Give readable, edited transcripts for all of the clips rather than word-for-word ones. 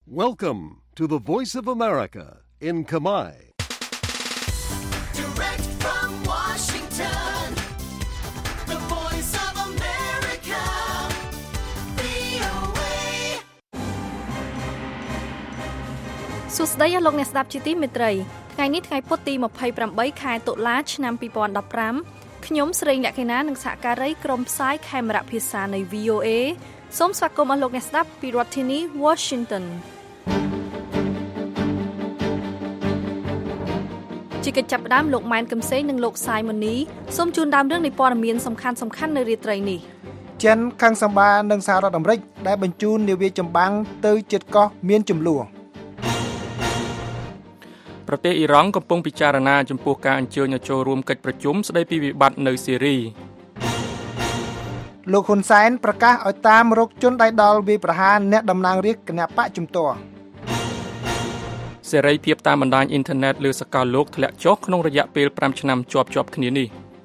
Welcome to the Voice of America in Khmer. Direct from Washington, the Voice of America, VOA. សួស្តីលោកអ្នកស្ដាប់ជាទីមេត្រីថ្ងៃនេះថ្ងៃពុធទី28ខែតុលាឆ្នាំ2015ខ្ញុំស្រីលក្ខិណានិងសហការីក្រុមផ្សាយខេមរៈភាសានៃ VOA សូមស្វាគមន៍អស់លោកអ្នកស្ដាប់ពីរដ្ឋធានី Washington ជាកិច្ចចាប់ផ្ដើមលោកម៉ែនកឹមសេងនិងលោកសាយម៉ូនីសូមជូនដើមរឿងនៃព័ត៌មានសំខាន់ៗនៅរាត្រីនេះចិនខាងសម្បានិងសហរដ្ឋអាមេរិកដែលបញ្ជូននាវាចម្បាំងទៅជិតកោះមានចំនួនប្រទេសអ៊ីរ៉ង់កំពុងពិចារណាចំពោះការអញ្ជើញឲ្យចូលរួមកិច្ចប្រជុំស្ដីពីវិបត្តិនៅស៊ីរីលោកហ៊ុនសែនប្រកាសឲ្យតាមរកជនដៃដល់វាយប្រហារអ្នកតំណាងរាស្ត្រគណបកជំទាស់សេរីភាពតាមបណ្ដាញអ៊ីនធឺណិតលើសកលលោកធ្លាក់ចុះក្នុងរយៈពេល5ឆ្នាំជាប់ៗគ្នានេះ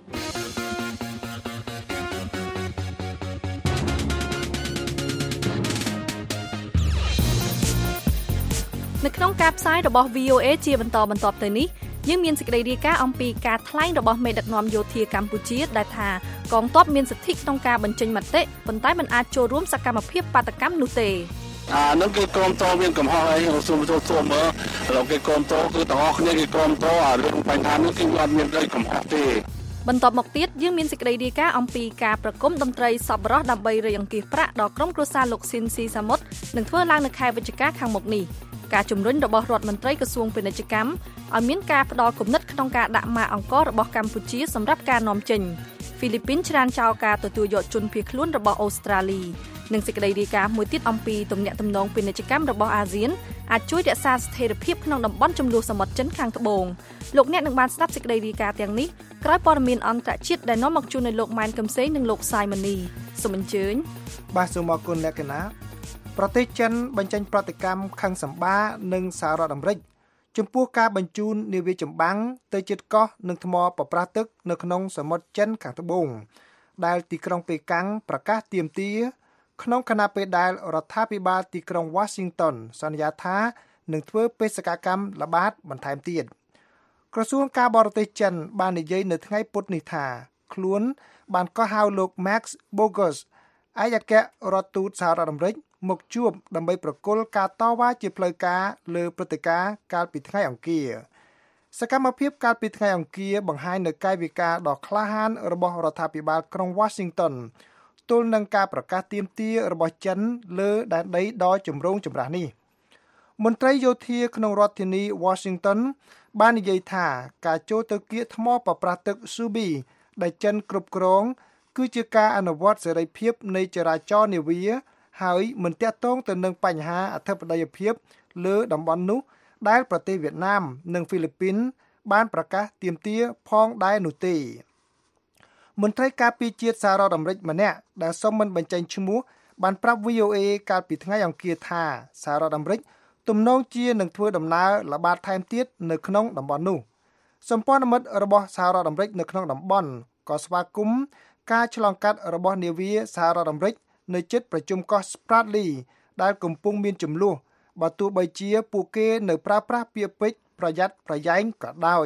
នៅក្នុងការផ្សាយរបស់ VOA ជាបន្តបន្ទាប់ទៅនេះយើងមានសេចក្តីរាយការណ៍អំពីការថ្លែងរបស់មេដឹកនាំយោធាកម្ពុជាដែលថាកងទ័ពមានសិទ្ធិក្នុងការបញ្ចេញមតិប៉ុន្តែមិនអាចចូលរួមសកម្មភាពបាតកម្មនោះទេនឹងគេក្រុមតមានកំហុសអីសូមមើលលោកគេក្រុមតគឺទាំងអស់គ្នាគេក្រុមតរឿងបញ្ហានេះគឺអត់មានអីកំហុសទេបន្ទាប់មកទៀតយើងមានសេចក្តីរាយការណ៍អំពីការប្រគំតន្ត្រីសប្បុរសដើម្បីរយអង្គាសប្រាក់ដល់ក្រុមគ្រួសារលោកស៊ីនស៊ីសាមុតនឹងធ្វើឡើងនៅខែវិច្ឆិកាខាងមុខនេះការជំរុញរបស់រដ្ឋមន្ត្រីក្រសួងពាណិជ្ជកម្មឲ្យមានការផ្ដល់គំនិតក្នុងការដាក់ម៉ាកអង្គររបស់កម្ពុជាសម្រាប់ការនាំចេញហ្វីលីពីនច្រានចោលការទទួលយកជនភៀសខ្លួនរបស់អូស្ត្រាលីនិងសេចក្តីរាយការណ៍មួយទៀតអំពីទំនាក់ទំនងពាណិជ្ជកម្មរបស់អាស៊ានអាចជួយរក្សាស្ថិរភាពក្នុងតំបន់ជម្លោះសមុទ្រចិនខាងត្បូងលោកអ្នកនឹងបានស្ដាប់សេចក្តីរាយការណ៍ទាំងនេះក្រោយព័ត៌មានអន្តរជាតិដែលនាំមកជូននៅលោកម៉ែនកឹមសេងនិងលោកសាយម៉ានីសូមអញ្ជើញបាទសូមអរគុណលក្ខណៈប្រទេសចិនបញ្ចេញប្រតិកម្មខាងសម្បានិងសហរដ្ឋអាមេរិកចំពោះការបញ្ជូននាវាចម្បាំងទៅជិតកោះនិងថ្មប្រប្រាស់ទឹកនៅក្នុងសមុទ្រចិនខាងត្បូងដែលទីក្រុងប៉េកាំងប្រកាសទាមទារក្នុងខណៈពេលដែលរដ្ឋាភិបាលទីក្រុង Washington សន្យាថានឹងធ្វើបេសកកម្មល្បាតបន្ថែមទៀតក្រសួងការបរទេសចិនបាននិយាយនៅថ្ងៃពុធនេះថាខ្លួនបានកោះហៅលោក Max Bogus ឯកអគ្គរដ្ឋទូតសហរដ្ឋអាមេរិកមកជួបដើម្បីប្រគល់ការតវ៉ាជាផ្លូវការលើព្រឹត្តិការណ៍កាលពីថ្ងៃអង្គារសកម្មភាពកាលពីថ្ងៃអង្គារបង្ហាញនៅកាយវិការដ៏ក្លាហានរបស់រដ្ឋាភិបាលក្រុង Washington ទល់នឹងការប្រកាសទាមទាររបស់ចិនលើដែនដីដ៏ចម្រូងចម្រាសនេះមន្ត្រីយោធាក្នុងរដ្ឋធានី Washington បាននិយាយថាការចូលទៅគៀកថ្មប្រប្រាស់ទឹក Subi ដែលចិនគ្រប់គ្រងគឺជាការអនុវត្តសេរីភាពនៃចរាចរណ៍នាវាហើយមិនទាក់ទងទៅនឹងបញ្ហាអធិបតេយ្យភាពលើតំបន់នោះដែលប្រទេសវៀតណាមនិងហ្វីលីពីនបានប្រកាសទាមទារផងដែរនោះទេមន្ត្រីការពារជាតិសហរដ្ឋអាមេរិកម្នាក់ដែលសូមមិនបញ្ចេញឈ្មោះបានប្រាប់ VOA កាលពីថ្ងៃអង្គារថាសហរដ្ឋអាមេរិកទំនងជានឹងធ្វើដំណើរល្បាតថែមទៀតនៅក្នុងតំបន់នោះសម្ព័ន្ធមិត្តរបស់សហរដ្ឋអាមេរិកនៅក្នុងតំបន់ក៏ស្វាគមន៍ការឆ្លងកាត់របស់នាវាសហរដ្ឋអាមេរិកនៅជិតប្រជុំកោះ Spratly ដែលកំពុងមានចំនួនបើទោះបីជាពួកគេនៅប្រើប្រាស់ពាក្យពេចន៍ប្រយ័ត្នប្រយែងក៏ដោយ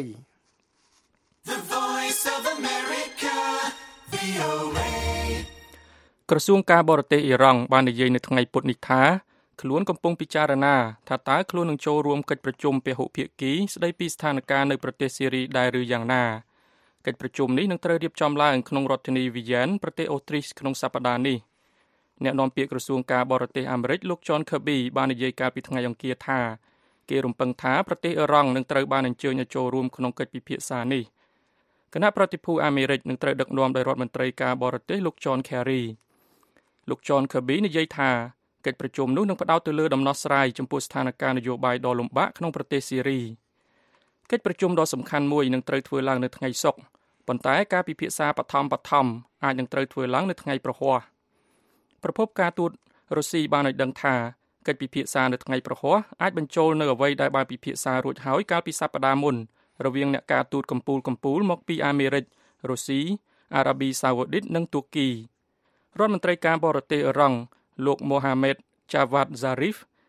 The Voice of America, VOA. ក្រសួងការបរទេសអ៊ីរ៉ង់បាននិយាយនៅថ្ងៃពុធនេះថាខ្លួនកំពុងពិចារណាថាតើខ្លួននឹងចូលរួមកិច្ចប្រជុំពហុភាគីស្ដីពីស្ថានភាពនៅប្រទេសស៊ីរីដែរឬយ៉ាងណាកិច្ចប្រជុំនេះនឹងត្រូវរៀបចំឡើងក្នុងរដ្ឋធានីវីយ៉ែនប្រទេសអូទ្រីសក្នុងសប្តាហ៍នេះអ្នកនាំពាក្យក្រសួងការបរទេសអាមេរិកលោក John Kirby បាននិយាយកាលពីថ្ងៃអង្គារថាគេរំពឹងថាប្រទេសអ៊ីរ៉ង់នឹងត្រូវបានអញ្ជើញឲ្យចូលរួមក្នុងកិច្ចពិភាក្សានេះគណៈប្រតិភូអាមេរិកនឹងត្រូវដឹកនាំដោយរដ្ឋមន្ត្រីការបរទេសលោក John Kerry លោក John Kirby និយាយថាកិច្ចប្រជុំនោះនឹងផ្ដោតទៅលើដំណោះស្រាយចំពោះស្ថានភាពនយោបាយដ៏លំបាកក្នុងប្រទេសស៊ីរីកិច្ចប្រជុំដ៏សំខាន់មួយនឹងត្រូវធ្វើឡើងនៅថ្ងៃសុក្រប៉ុន្តែការពិភាក្សាបឋមអាចនឹងត្រូវធ្វើឡើងនៅថ្ងៃប្រហ័សប្រពន្ធការទូតរុស្ស៊ីបានឲ្យដឹងថាកិច្ចពិភាក្សានៅថ្ងៃប្រហ័សអាចបញ្ចូលនៅអ្វីដែលបានពិភាក្សារួចហើយកាលពីសប្តាហ៍មុនរវាងអ្នកការទូតកំពូលមកពីអាមេរិករុស្ស៊ីអារ៉ាប៊ីសាអូឌីតនិងទួរគីរដ្ឋមន្ត្រីការបរទេសអ៊ីរ៉ង់លោក Mohammad Javad Zarif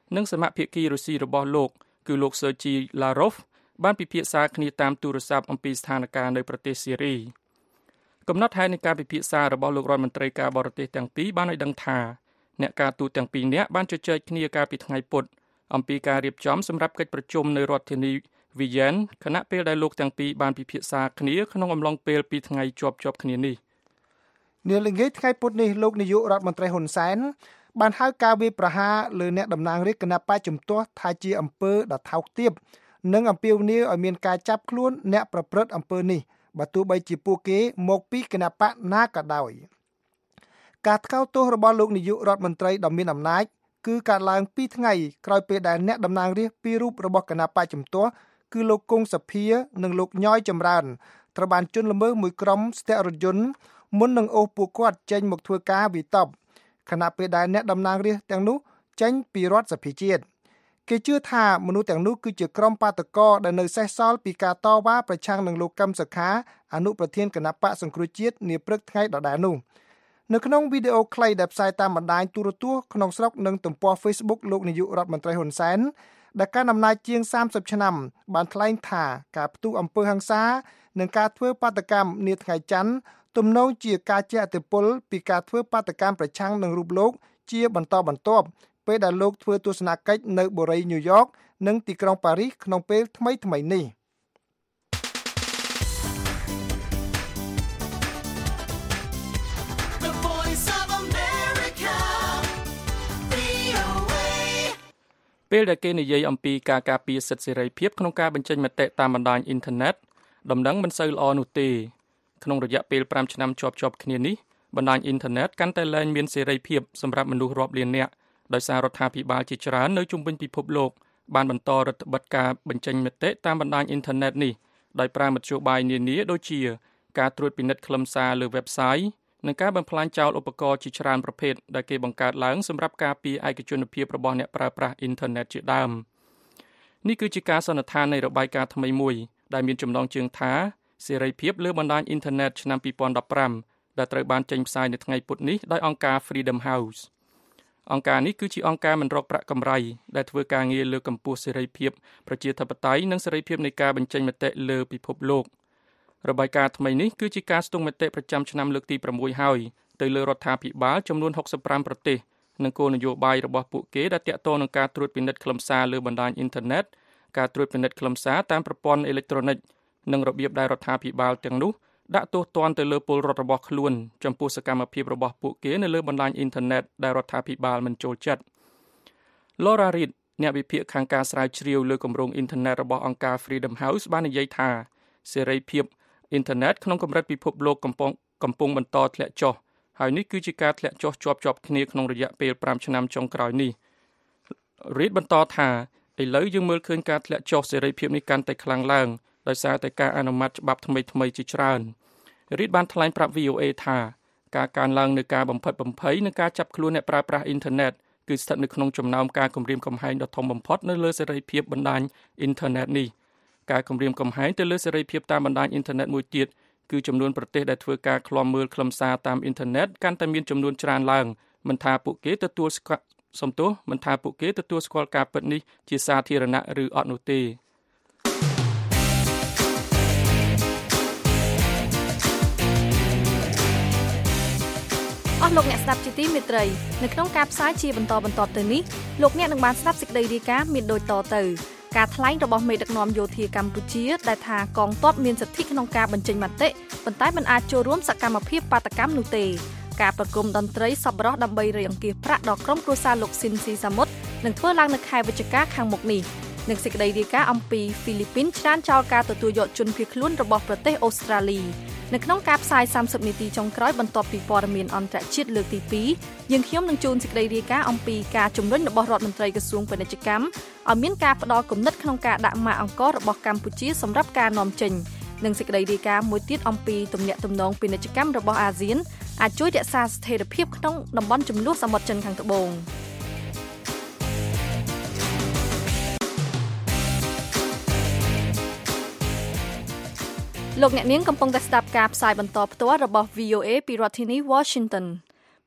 និងសមាភិកីរុស្ស៊ីរបស់លោកគឺលោក Sergei Lavrov បានពិភាក្សាគ្នាតាមទូរស័ព្ទអំពីស្ថានភាពនៅប្រទេសសេរីកំណត់ហេតុនៃការពិភាក្សារបស់លោករដ្ឋមន្ត្រីការបរទេសទាំងពីរបានឲ្យដឹងថាអ្នកការទូតទាំងពីរនាក់បានជជែកគ្នាកាលពីថ្ងៃពុធអំពីការរៀបចំសម្រាប់កិច្ចប្រជុំនៅរដ្ឋធានីវីយ៉ែនខណៈពេលដែលលោកទាំងពីរបានពិភាក្សាគ្នាក្នុងអំឡុងពេល2ថ្ងៃជាប់គ្នានេះនាល្ងាចថ្ងៃពុធនេះលោកនាយករដ្ឋមន្ត្រីហ៊ុនសែនបានហៅការវាយប្រហារលើអ្នកតំណាងរាស្ត្រគណបកជំទាស់ថាជាអំពើដ៏ថោកទាបនិងអំពាវនាវឲ្យមានការចាប់ខ្លួនអ្នកប្រព្រឹត្តអំពើនេះបើទោះបីជាពួកគេមកពីគណបកណាក៏ដោយការថ្កោលទោសរបស់លោកនាយករដ្ឋមន្ត្រីដ៏មានអំណាចគឺកើតឡើង2ថ្ងៃក្រោយពេលដែលអ្នកតំណាងរាស្ត្រពីររូបរបស់គណបកជំទាស់គឺលោកគង់សភានិងលោកញយចម្រើនត្រូវបានជន់ល្មើសមួយក្រុមស្ទាក់រថយន្តមុននឹងអូសពួកគាត់ចេញមកធ្វើការវាយតប់ខណៈពេលដែលអ្នកតំណាងរាស្ត្រទាំងនោះចេញពីរដ្ឋសភាជាតិគេជឿថាមនុស្សទាំងនោះគឺជាក្រុមបាតកោដែលនៅសេសសល់ពីការតវ៉ាប្រឆាំងនឹងលោកកឹមសុខាអនុប្រធានគណបកសង្គ្រោះជាតិនាព្រឹកថ្ងៃដដែលនោះនៅក្នុងវីដេអូខ្លីដែលផ្សាយតាមបណ្ដាញទូរទស្សន៍ក្នុងស្រុកនិងទំព័រ Facebook លោកនាយករដ្ឋមន្ត្រីហ៊ុនសែនដែលកាន់អំណាចជាង30ឆ្នាំបានថ្លែងថាការផ្ទុះអំពើហិង្សានិងការធ្វើបាតកម្មនាថ្ងៃច័ន្ទទំនងជាការជះឥទ្ធិពលពីការធ្វើបាតកម្មប្រឆាំងនឹងរូបលោកជាបន្តបន្ទាប់ពេលដែលលោកធ្វើទស្សនកិច្ចនៅបូរីញូវយ៉កនិងទីក្រុងប៉ារីសក្នុងពេលថ្មីនេះពេលដែលគេនិយាយអំពីការការពារសិទ្ធិសេរីភាពក្នុងការបញ្ចេញមតិតាមបណ្ដាញអ៊ីនធឺណិតដំណឹងមិនសូវល្អនោះទេក្នុងរយៈពេល5ឆ្នាំជាប់គ្នានេះបណ្ដាញអ៊ីនធឺណិតកាន់តែលែងមានសេរីភាពសម្រាប់មនុស្សរាប់លាននាក់ដោយសាររដ្ឋាភិបាលជាច្រើននៅជុំវិញពិភពលោកបានបន្តរដ្ឋបတ်ការបញ្ចេញមតិតាមបណ្ដាញអ៊ីនធឺណិតនេះដោយប្រើមធ្យោបាយនានាដូចជាការត្រួតពិនិត្យខ្លឹមសារលើ website និងការបំផ្លាញចោលឧបករណ៍ជាច្រើនប្រភេទដែលគេបង្កើតឡើងសម្រាប់ការពារឯកជនភាពរបស់អ្នកប្រើប្រាស់អ៊ីនធឺណិតជាដើមនេះគឺជាការសន្និដ្ឋាននៃរបាយការណ៍ថ្មីមួយដែលមានចំណងជើងថាសេរីភាពលើបណ្ដាញអ៊ីនធឺណិតឆ្នាំ2015ដែលត្រូវបានចេញផ្សាយនៅថ្ងៃពុធនេះដោយអង្គការ Freedom House អង្គការនេះគឺជាអង្គការមិនរកប្រាក់កម្រៃដែលធ្វើការងារលើកកម្ពស់សេរីភាពប្រជាធិបតេយ្យនិងសេរីភាពនៃការបញ្ចេញមតិលើពិភពលោករបាយការណ៍ថ្មីនេះគឺជាការស្ទង់មតិប្រចាំឆ្នាំលើកទី6ហើយទៅលើរដ្ឋាភិបាលចំនួន65ប្រទេសនិងគោលនយោបាយរបស់ពួកគេដែលទាក់ទងនឹងការត្រួតពិនិត្យខ្លឹមសារលើបណ្ដាញអ៊ីនធឺណិតការត្រួតពិនិត្យខ្លឹមសារតាមប្រព័ន្ធអេឡិចត្រូនិកនិងរបៀបដែលរដ្ឋាភិបាលទាំងនោះដាក់ទោសទណ្ឌទៅលើពលរដ្ឋរបស់ខ្លួនចំពោះសកម្មភាពរបស់ពួកគេនៅលើបណ្ដាញអ៊ីនធឺណិតដែលរដ្ឋាភិបាលមិនចូលចិត្ត Laura Reed អ្នកវិភាគខាងការស្រាវជ្រាវលើគម្រោងអ៊ីនធឺណិតរបស់អង្គការ Freedom House បាននិយាយថាសេរីភាពអ៊ីនធឺណិតក្នុងកម្រិតពិភពលោកកំពុងបន្តធ្លាក់ចុះហើយនេះគឺជាការធ្លាក់ចុះជាប់គ្នាក្នុងរយៈពេល5ឆ្នាំចុងក្រោយនេះ Reed បន្តថាឥឡូវយើងមើលឃើញការធ្លាក់ចុះសេរីភាពនេះកាន់តែខ្លាំងឡើងដោយសារតែការអនុម័តច្បាប់ថ្មីជាច្រើន Reed បានថ្លែងប្រាប់ VOA ថាការកើនឡើងនៃការបំផិតបំភ័យនិងការចាប់ខ្លួនអ្នកប្រើប្រាស់អ៊ីនធឺណិតគឺស្ថិតនៅក្នុងចំណោមការគំរាមកំហែងដ៏ធំបំផុតនៅលើសេរីភាពបណ្ដាញអ៊ីនធឺណិតនេះការគំរាមកំហែងទៅលើសេរីភាពតាមបណ្ដាញអ៊ីនធឺណិតមួយទៀតគឺចំនួនប្រទេសដែលធ្វើការឃ្លាំមើលខ្លឹមសារតាមអ៊ីនធឺណិតកាន់តែមានចំនួនច្រើនឡើងមិនថាពួកគេទទួលស្គាល់ការពិតនេះជាសាធារណៈឬអត់នោះទេអស់លោកអ្នកស្ដាប់ជាទីមេត្រីនៅក្នុងការផ្សាយជាបន្តបន្ទាប់ទៅនេះលោកអ្នកនឹងបានស្ដាប់សេចក្តីរាយការណ៍មានដូចតទៅការថ្លែងរបស់មេដឹកនាំយោធាកម្ពុជាដែលថាកងទ័ពមានសិទ្ធិក្នុងការបញ្ចេញមតិប៉ុន្តែមិនអាចចូលរួមសកម្មភាពបាតកម្មនោះទេការប្រគំតន្ត្រីសប្បុរសដើម្បីរៃអង្គាសប្រាក់ដល់ក្រុមគ្រួសារលោកស៊ិនស៊ីសាមុតនឹងធ្វើឡើងនៅខែវិច្ឆិកាខាងមុខនេះនិងសេចក្តីរាយការណ៍អំពីហ្វីលីពីនច្រានចោលការទទួលយកជនភៀសខ្លួនរបស់ប្រទេសអូស្ត្រាលីនៅក្នុងការផ្សាយ30នាទីចុងក្រោយបន្ទាប់ពីព័ត៌មានអន្តរជាតិលើកទី2យើងខ្ញុំនឹងជូនសេចក្តីរាយការណ៍អំពីការជំរុញរបស់រដ្ឋមន្ត្រីក្រសួងពាណិជ្ជកម្មឲ្យមានការផ្ដល់គំនិតក្នុងការដាក់ម៉ាកអង្គររបស់កម្ពុជាសម្រាប់ការនាំចេញនិងសេចក្តីរាយការណ៍មួយទៀតអំពីទំនាក់ទំនងពាណិជ្ជកម្មរបស់អាស៊ានអាចជួយរក្សាស្ថិរភាពក្នុងតំបន់ជម្លោះសមុទ្រចិនខាងត្បូងលោកអ្នកនាងកំពុងតែស្ដាប់ការផ្សាយបន្តផ្ទាល់របស់ VOA ពីរដ្ឋធានី Washington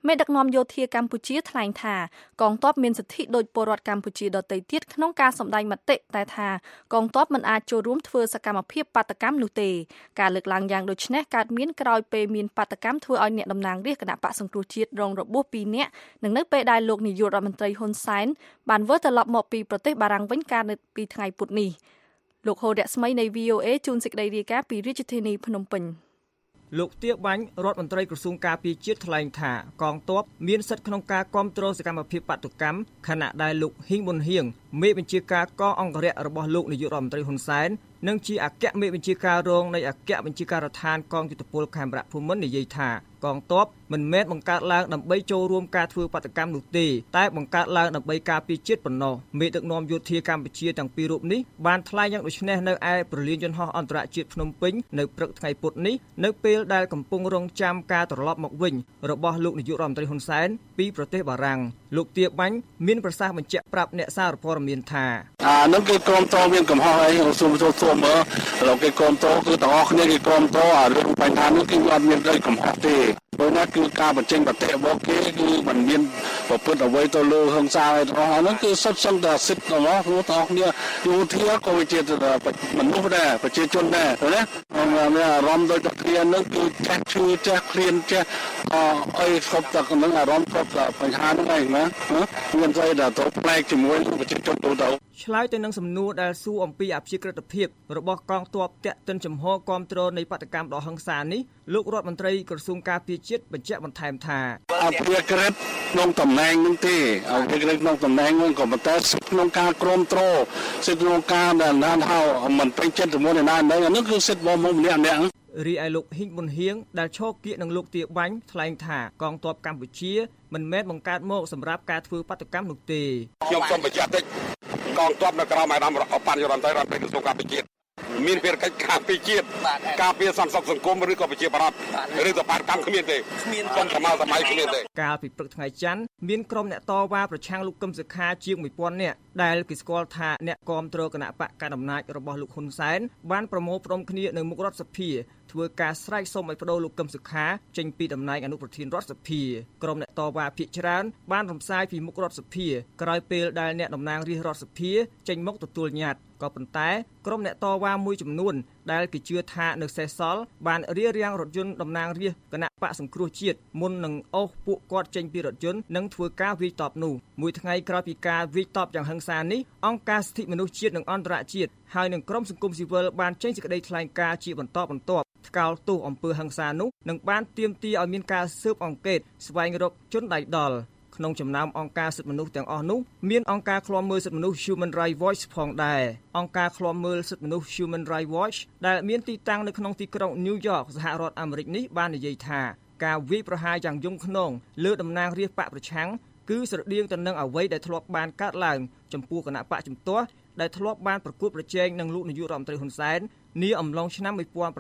មេដឹកនាំយោធាកម្ពុជាថ្លែងថាកងទ័ពមានសិទ្ធិដោយពលរដ្ឋកម្ពុជាដទៃទៀតក្នុងការសម្ដែងមតិតែថាកងទ័ពមិនអាចចូលរួមធ្វើសកម្មភាពបាតកម្មនោះទេការលើកឡើងយ៉ាងដូចនេះកើតមានក្រោយពេលមានបាតកម្មធ្វើឲ្យអ្នកតំណាងរាស្ត្រគណៈបកសង្គ្រោះជាតិរងរបួស2នាក់និងនៅពេលដែលលោកនាយករដ្ឋមន្ត្រីហ៊ុនសែនបានវិលត្រឡប់មកពីប្រទេសបារាំងវិញកាលពីថ្ងៃពុធនេះលោកហូររស្មីនៃ VOA ជូនសេចក្តីរាយការណ៍ពីរាជធានីភ្នំពេញលោកទាបាញ់រដ្ឋមន្ត្រីក្រសួងការពារជាតិថ្លែងថាកងទ័ពមានសិទ្ធិក្នុងការគ្រប់គ្រងសកម្មភាពបាតុកម្មខណៈដែលលោកហ៊ីងប៊ុនហៀងមេបញ្ជាការកងអង្គរៈរបស់លោកនាយករដ្ឋមន្ត្រីហ៊ុនសែននិងជាអគ្គមេបញ្ជាការរងនៃអគ្គបញ្ជាការដ្ឋានកងយុទ្ធពលខេមរៈភូមិន្ទនិយាយថាកងទ័ពមិនមែនបង្កើតឡើងដើម្បីចូលរួមការធ្វើបាតកម្មនោះទេតែបង្កើតឡើងដើម្បីការពារជាតិប៉ុណ្ណោះមេដឹកនាំយោធាកម្ពុជាទាំងពីររូបនេះបានថ្លែងយ៉ាងដូចនេះនៅឯព្រលានយន្តហោះអន្តរជាតិភ្នំពេញនៅព្រឹកថ្ងៃពុធនេះនៅពេលដែលកំពុងរងចាំការត្រឡប់មកវិញរបស់លោកនាយករដ្ឋមន្ត្រីហ៊ុនសែនពីប្រទេសបារាំងលោកទាបាញ់មានប្រសាសន៍បញ្ជាក់ប្រាប់អ្នកសារព័ត៌មានថានឹងគឺក្រុមតមានកំហុសអីសូមមើលលោកគេក្រុមតគឺទាំងអស់គ្នាគេក្រុមតរឿងបញ្ហានេះគឺអត់មានអីកំហុសទេព្រោះណាគឺការបញ្ចេញមតិរបស់គេគឺមិនមានប្រព្រឹត្តអ្វីទៅលើហិង្សាអីទាំងអស់ហ្នឹងគឺសុទ្ធសឹងតែសិទ្ធិរបស់ទាំងអស់គ្នាយោធាក៏វាជាមនុស្សដែរប្រជាជនដែរណាមានអារម្មណ៍ដូចតែគ្នាហ្នឹងគឺចេះឈឺចេះឃ្លានចេះអីគ្រប់តែហ្នឹងអារម្មណ៍គ្រប់តែបញ្ហាហ្នឹងឯងណាមានស្អីដែលទៅផ្លែកជាមួយប្រជាជនទូទៅឆ្លើយទៅនឹងសំណួរដែលសួរអំពីអព្យាក្រឹតភាពរបស់កងទ័ពតាក់ទិនចំហគ្រប់គ្រងនៃបាតកម្មដ៏ហិង្សានេះលោករដ្ឋមន្ត្រីក្រសួងការពារជាតិបញ្ជាក់បន្ថែមថាអព្យាក្រឹតក្នុងតំណែងនោះទេអព្យាក្រឹតក្នុងតំណែងនោះក៏ប៉ុន្តែក្នុងការគ្រប់គ្រងសិទ្ធិក្នុងការដែលណានហៅមិនពេញចិត្តជាមួយនឹងណាអានោះគឺសិទ្ធិរបស់ម្នាក់រីឯលោកហ៊ីងប៊ុនហៀងដែលឈរគៀកនឹងលោកទាបាញ់ថ្លែងថាកងទ័ពកម្ពុជាមិនមែនបង្កើតមកសម្រាប់ការធ្វើបាតកម្មនោះទេខ្ញុំសូមបញ្ជាក់តិចកងទ័ពនៅក្រោមអាដាមបញ្ញរដ្ឋមន្ត្រីរដ្ឋក្រសួងការពារជាតិមានភារកិច្ចការពារជាតិការពារសន្តិសុខសង្គមឬក៏ប្រជាប្រដ្ឋឬក៏បាតកម្មគ្មានទេខ្ញុំសម័យគ្មានទេកាលពីព្រឹកថ្ងៃច័ន្ទមានក្រុមអ្នកតវ៉ាប្រឆាំងលោកកឹមសុខាជាង 1000 នាក់ដែលគេស្គាល់ថាអ្នកគាំទ្រគណៈបកកណ្ដាលអំណាចរបស់លោកហ៊ុនសែនបានប្រមូលផ្តុំគ្នានៅមុខរដ្ឋសភាធ្វើការស្រែកសុំឲ្យបដូរលោកកឹមសុខាចេញពីតំណែងអនុប្រធានរដ្ឋសភាក្រុមអ្នកតវ៉ាភាគច្រើនបានរំសាយពីមុខរដ្ឋសភាក្រោយពេលដែលអ្នកតំណាងរាស្ត្ររដ្ឋសភាចេញមកទទួលញត្តិក៏ប៉ុន្តែក្រុមអ្នកតវ៉ាមួយចំនួនដែលគេជឿថានៅសេសសល់បានរារាំងរថយន្តតំណាងរាស្ត្រគណៈបកសង្គ្រោះជាតិមុននឹងអូសពួកគាត់ចេញពីរថយន្តនិងធ្វើការវាយតប់នោះមួយថ្ងៃក្រោយពីការវាយតប់យ៉ាងហិង្សានេះអង្គការសិទ្ធិមនុស្សជាតិនិងអន្តរជាតិហើយនឹងក្រុមសង្គមស៊ីវិលបានចេញសេចក្តីថ្លែងការណ៍ជាបន្តបន្ទាប់ថ្កោលទោសអំពើហិង្សានោះនិងបានទាមទារឲ្យមានការស៊ើបអង្កេតស្វែងរកជនដៃដល់ក្នុងចំណោមអង្គការសិទ្ធិមនុស្សទាំងអស់នោះមានអង្គការឃ្លាំមើលសិទ្ធិមនុស្ស Human Rights Watch ផងដែរអង្គការឃ្លាំមើលសិទ្ធិមនុស្ស Human Rights Watch ដែលមានទីតាំងនៅក្នុងទីក្រុង New York សហរដ្ឋអាមេរិកនេះបាននិយាយថាការវាយប្រហារយ៉ាងយង់ឃ្នងលើតំណាងរាស្ត្របកប្រឆាំងគឺស្រដៀងទៅនឹងអ្វីដែលធ្លាប់បានកើតឡើងចំពោះគណៈបកជំទាស់ដែលធ្លាប់បានប្រកួតប្រជែងនឹងលោកនាយករដ្ឋមន្ត្រីហ៊ុនសែននាអំឡុងឆ្នាំ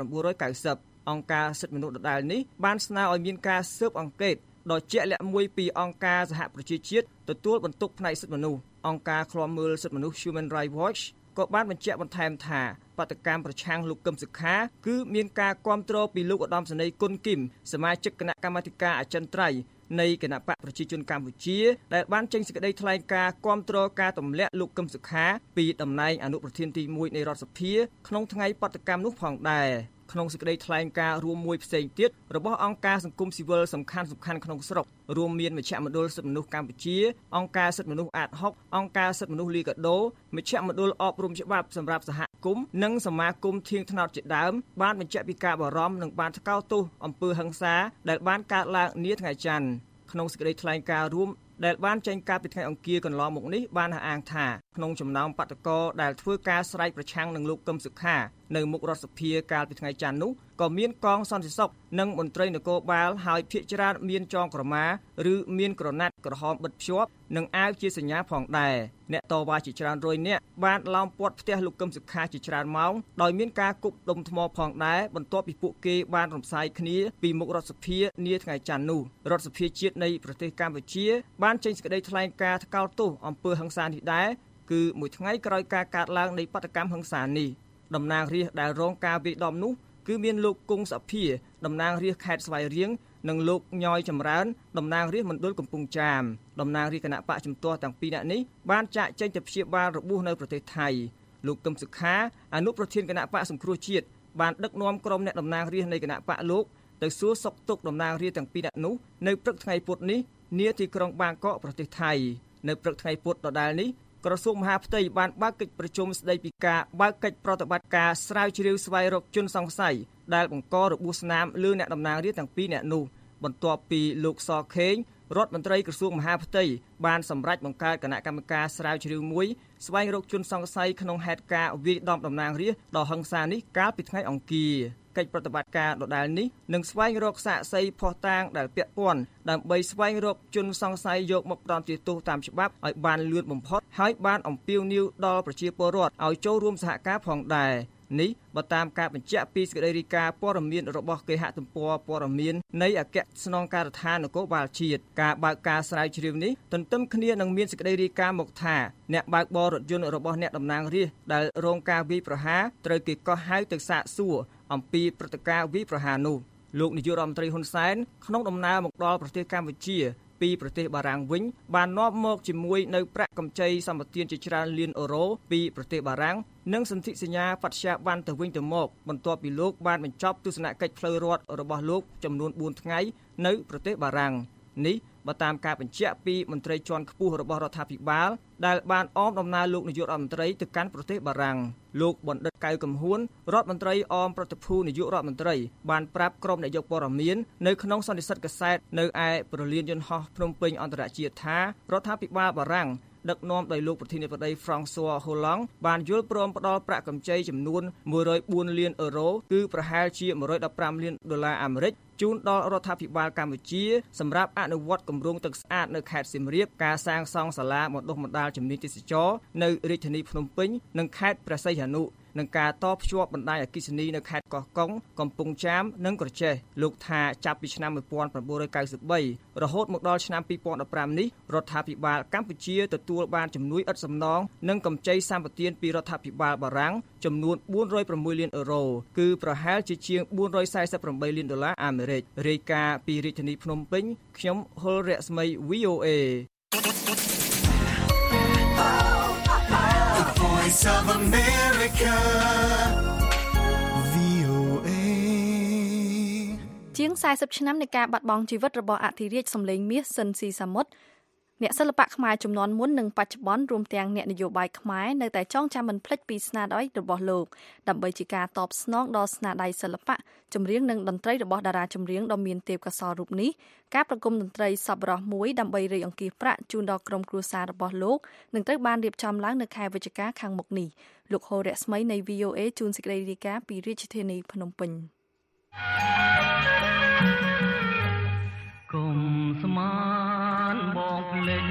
1990អង្គការសិទ្ធិមនុស្សដដែលនេះបានស្នើឲ្យមានការស៊ើបអង្កេតដោយជាក់លាក់មួយពីអង្គការសហប្រជាជាតិទទួលបន្ទុកផ្នែកសិទ្ធិមនុស្សអង្គការឃ្លាំមើលសិទ្ធិមនុស្ស Human Rights Watch ក៏បានបញ្ជាក់បន្ថែមថាបាតកម្មប្រឆាំងលោកកឹមសុខាគឺមានការគាំទ្រពីលោកឧត្តមសេនីយ៍គុណគីមសមាជិកគណៈកម្មាធិការអចិន្ត្រៃយ៍នៃគណៈបកប្រជាជនកម្ពុជាដែលបានចេញសេចក្តីថ្លែងការណ៍គាំទ្រការទម្លាក់លោកកឹមសុខាពីតំណែងអនុប្រធានទី1នៃរដ្ឋសភាក្នុងថ្ងៃបាតកម្មនោះផងដែរក្នុងសេចក្តីថ្លែងការណ៍រួមមួយផ្សេងទៀតរបស់អង្គការសង្គមស៊ីវិលសំខាន់ៗក្នុងស្រុករួមមានមជ្ឈមណ្ឌលសិទ្ធិមនុស្សកម្ពុជាអង្គការសិទ្ធិមនុស្សអាត6អង្គការសិទ្ធិមនុស្សលីកាដូមជ្ឈមណ្ឌលអប់រំច្បាប់សម្រាប់សហគមន៍និងសមាគមធាងថ្នោតជាដើមបានបញ្ជាក់ពីការបារម្ភនិងបានថ្កោលទោសអំពើហិង្សាដែលបានកើតឡើងនាថ្ងៃច័ន្ទក្នុងសេចក្តីថ្លែងការណ៍រួមដែលបានចេញកាលពីថ្ងៃអង្គារកន្លងមកនេះបានអះអាងថាក្នុងចំណោមបាតកោដែលធ្វើការស្រែកប្រឆាំងនឹងលោកកឹមសុខានៅមុខរដ្ឋសភាកាលពីថ្ងៃច័ន្ទនោះក៏មានកងសន្តិសុខនិងមន្ត្រីនគរបាលហើយភាគច្រើនមានចងក្រមាឬមានក្រណាត់ក្រហមបិទភ្ជាប់និងអាវជាសញ្ញាផងដែរអ្នកតវ៉ាជាច្រើនរយនាក់បានឡោមព័ទ្ធផ្ទះលោកកឹមសុខាជាច្រើនម៉ោងដោយមានការគប់ដុំថ្មផងដែរបន្ទាប់ពីពួកគេបានរំសាយគ្នាពីមុខរដ្ឋសភានាថ្ងៃច័ន្ទនោះរដ្ឋសភាជាតិនៃប្រទេសកម្ពុជាបានចេញសេចក្តីថ្លែងការណ៍ថ្កោលទោសអំពើហិង្សានេះដែរគឺមួយថ្ងៃក្រោយការកើតឡើងនៃបាតកម្មហិង្សានេះតំណាងរាស្ត្រដែលរងការវាយដំនោះគឺមានលោកគង់សុភាតំណាងរាស្ត្រខេត្តស្វាយរៀងនិងលោកញយចម្រើនតំណាងរាស្ត្រមណ្ឌលកំពង់ចាមតំណាងរាស្ត្រគណៈបកជំទាស់ទាំងពីរនាក់នេះបានចាកចេញទៅព្យាបាលរបួសនៅប្រទេសថៃលោកកឹមសុខាអនុប្រធានគណៈបកសង្គ្រោះជាតិបានដឹកនាំក្រុមអ្នកតំណាងរាស្ត្រនៃគណៈបកលោកទៅសួរសុខទុក្ខតំណាងរាស្ត្រទាំងពីរនាក់នោះនៅព្រឹកថ្ងៃពុធនេះនាទីក្រុងបាងកកប្រទេសថៃនៅព្រឹកថ្ងៃពុធដដែលនេះក្រសួងមហាផ្ទៃបានបើកកិច្ចប្រជុំស្ដីពីការបើកកិច្ចប្រតិបត្តិការស្រាវជ្រាវស្វែងរកជនសង្ស័យដែលបង្ករបួសស្នាមលើអ្នកតំណាងរាស្ត្រទាំងពីរនាក់នោះបន្ទាប់ពីលោកសខេងរដ្ឋមន្ត្រីក្រសួងមហាផ្ទៃបានសម្រេចបង្កើតគណៈកម្មការស្រាវជ្រាវមួយស្វែងរកជនសង្ស័យក្នុងហេតុការណ៍វាយដំតំណាងរាស្ត្រដ៏ហិង្សានេះកាលពីថ្ងៃអង្គារកិច្ចប្រតិបត្តិការដដែលនេះនឹងស្វែងរកសាក្សីភស្តុតាងដែលពាក់ព័ន្ធដើម្បីស្វែងរកជនសង្ស័យយកមកផ្ដន្ទាទោសតាមច្បាប់ឲ្យបានលឿនបំផុតហើយបានអំពាវនាវដល់ប្រជាពលរដ្ឋឲ្យចូលរួមសហការផងដែរនេះបើតាមការបញ្ជាក់ពីសេចក្តីរាយការណ៍ព័ត៌មានរបស់គេហទំព័រព័ត៌មាននៃអគ្គស្នងការដ្ឋាននគរបាលជាតិការបើកការស្រាវជ្រាវនេះទន្ទឹមគ្នានឹងមានសេចក្តីរាយការណ៍មកថាអ្នកបើកបររថយន្តរបស់អ្នកតំណាងរាស្ត្រដែលរងការវាយប្រហារត្រូវគេកោះហៅទៅសាកសួរអំពីព្រឹត្តិការណ៍វាយប្រហារនោះលោកនាយករដ្ឋមន្ត្រីហ៊ុនសែនក្នុងដំណើរមកដល់ប្រទេសកម្ពុជាពីប្រទេសបារាំងវិញបាននាំមកជាមួយនៅប្រាក់កម្ចីសម្បទានជាច្រើនលានអឺរ៉ូពីប្រទេសបារាំងនិងសន្ធិសញ្ញាបត្យាប័នទៅវិញទៅមកបន្ទាប់ពីលោកបានបញ្ចប់ទស្សនកិច្ចផ្លូវរដ្ឋរបស់លោកចំនួន4ថ្ងៃនៅប្រទេសបារាំងនេះបើតាមការបញ្ជាក់ពីមន្ត្រីជាន់ខ្ពស់របស់រដ្ឋាភិបាលដែលបានអមដំណើរលោកនាយករដ្ឋមន្ត្រីទៅកាន់ប្រទេសបារាំងលោកបណ្ឌិតកៅកំហួនរដ្ឋមន្ត្រីអមប្រតិភូនាយករដ្ឋមន្ត្រីបានប្រាប់ក្រុមអ្នកយកព័ត៌មាននៅក្នុងសន្និសីទកាសែតនៅឯព្រលានយន្តហោះភ្នំពេញអន្តរជាតិថារដ្ឋាភិបាលបារាំងដឹកនាំដោយលោកប្រធានាធិបតី François Hollande បានយល់ព្រមផ្ដល់ប្រាក់កម្ចីចំនួន104លានអឺរ៉ូគឺប្រហែលជា115លានដុល្លារអាមេរិកជូនដល់រដ្ឋាភិបាលកម្ពុជាសម្រាប់អនុវត្តគម្រោងទឹកស្អាតនៅខេត្តសៀមរាបការសាងសង់សាលាបណ្ដុះបណ្ដាលជំនាញទេសចរនៅរាជធានីភ្នំពេញនិងខេត្តព្រះសីហនុនឹងការតភ្ជាប់បណ្ដាញអគ្គិសនីនៅខេត្តកោះកុងកំពង់ចាមនិងក្រចេះលោកថាចាប់ពីឆ្នាំ1993រហូតមកដល់ឆ្នាំ2015នេះរដ្ឋាភិបាលកម្ពុជាទទួលបានជំនួយឥតសំណងនិងកម្ចីសម្បទានពីរដ្ឋាភិបាលបារាំងចំនួន406លានអឺរ៉ូគឺប្រហែលជាជាង448លានដុល្លារអាមេរិករាយការណ៍ពីរាជធានីភ្នំពេញខ្ញុំហុលរស្មី VOA Voice of America VOA ជាង40ឆ្នាំនៃការបាត់បង់ជីវិតរបស់អធិរាជសំឡេងមាសស៊ិនស៊ីសាមុតអ្នកសិល្បៈខ្មែរជំនាន់មុននិងបច្ចុប្បន្នរួមទាំងអ្នកនយោបាយខ្មែរនៅតែចងចាំមិនភ្លេចពីស្នាដៃរបស់លោកដើម្បីជាការតបស្នងដល់ស្នាដៃសិល្បៈចម្រៀងនិងតន្ត្រីរបស់តារាចម្រៀងដ៏មានទេពកោសល្យរូបនេះការប្រគំតន្ត្រីសប្បុរសមួយដើម្បីរៃអង្គាសប្រាក់ជូនដល់ក្រុមគ្រួសាររបស់លោកនឹងត្រូវបានរៀបចំឡើងនៅខែវិច្ឆិកាខាងមុខនេះលោកហូរៈស្មីនៃ VOA ជូនសេចក្តីរាយការណ៍ពីរាជធានីភ្នំពេញគុំស្មានបងភ្លេច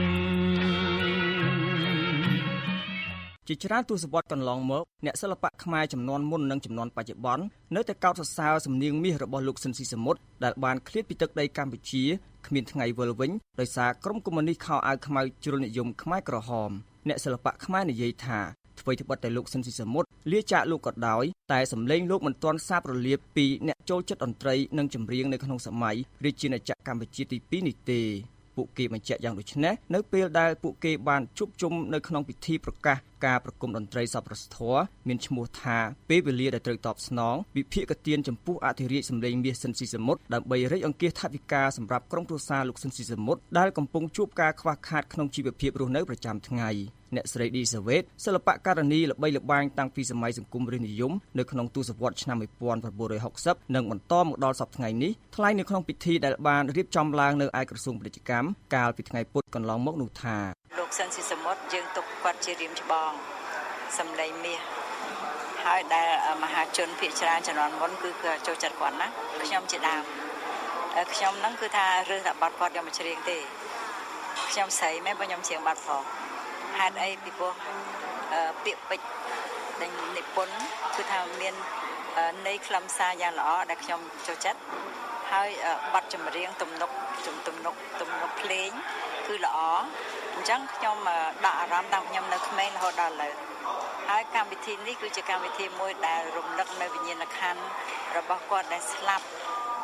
ជាច្រើនទសវត្សរ៍កន្លងមកអ្នកសិល្បៈខ្មែរចំនួនមុននិងចំនួនបច្ចុប្បន្ននៅតែកោតសរសើរសំនៀងមាសរបស់លោកស៊ិនស៊ីសាមុតដែលបានឃ្លាតពីទឹកដីកម្ពុជាគ្មានថ្ងៃវិលវិញដោយសារក្រុមកុម្មុយនីសខោអាវខ្មៅជ្រុលនិយមខ្មែរក្រហមអ្នកសិល្បៈខ្មែរនិយាយថាអ្វីត្បិតតែលោកស៊ិនស៊ីសាមុតលាចាកលោកក៏ដោយតែសម្លេងលោកមិនទាន់សាបរលាបពីអ្នកចូលចិត្តតន្ត្រីនិងចម្រៀងនៅក្នុងសម័យរាជាណាចក្រកម្ពុជាទី2នេះទេពួកគេបញ្ជាក់យ៉ាងដូចនេះនៅពេលដែលពួកគេបានជួបជុំនៅក្នុងពិធីប្រកាសការប្រគំតន្ត្រីសប្បុរសធម៌មានឈ្មោះថាពេលវេលាដែលត្រូវតបស្នងវិភាគទានចំពោះអធិរាជសម្លេងមាសស៊ិនស៊ីសាមុតដើម្បីរៃអង្គាសថវិកាសម្រាប់ក្រុមគ្រួសារលោកស៊ិនស៊ីសាមុតដែលកំពុងជួបការខ្វះខាតក្នុងជីវភាពរស់នៅប្រចាំថ្ងៃអ្នកស្រីឌីសាវ៉េតសិល្បករនីល្បីល្បាញតាំងពីសម័យសង្គមរាស្ត្រនិយមនៅក្នុងទសវត្សរ៍ឆ្នាំ1960និងបន្តមកដល់សប្តាហ៍ថ្ងៃនេះថ្លែងនៅក្នុងពិធីដែលបានរៀបចំឡើងនៅឯក្រសួងពាណិជ្ជកម្មកាលពីថ្ងៃពុធកន្លងមកនោះថាលោកស៊ិនស៊ីសាមុតយើងទុកគាត់ជារៀមច្បងសម្លេងមាសហើយដែលមហាជនភាគច្រើនជំនាន់មុនគឺចូលចិត្តគាត់ណាខ្ញុំជាដើមខ្ញុំហ្នឹងគឺថារឿងតែបាត់គាត់យកមកច្រៀងទេខ្ញុំស្រីមែនបើខ្ញុំច្រៀងបាត់ផងហេតុអីពីព្រោះពាក្យពេចន៍ដែលនិពន្ធគឺថាមានន័យខ្លឹមសារយ៉ាងល្អដែលខ្ញុំចូលចិត្តហើយបទចម្រៀងទំនុកភ្លេងគឺល្អអញ្ចឹងខ្ញុំដាក់អារម្មណ៍តាំងខ្ញុំនៅក្មេងរហូតដល់ឥឡូវហើយកម្មវិធីនេះគឺជាកម្មវិធីមួយដែលរំលឹកនៅវិញ្ញាណក្ខន្ធរបស់គាត់ដែលស្លាប់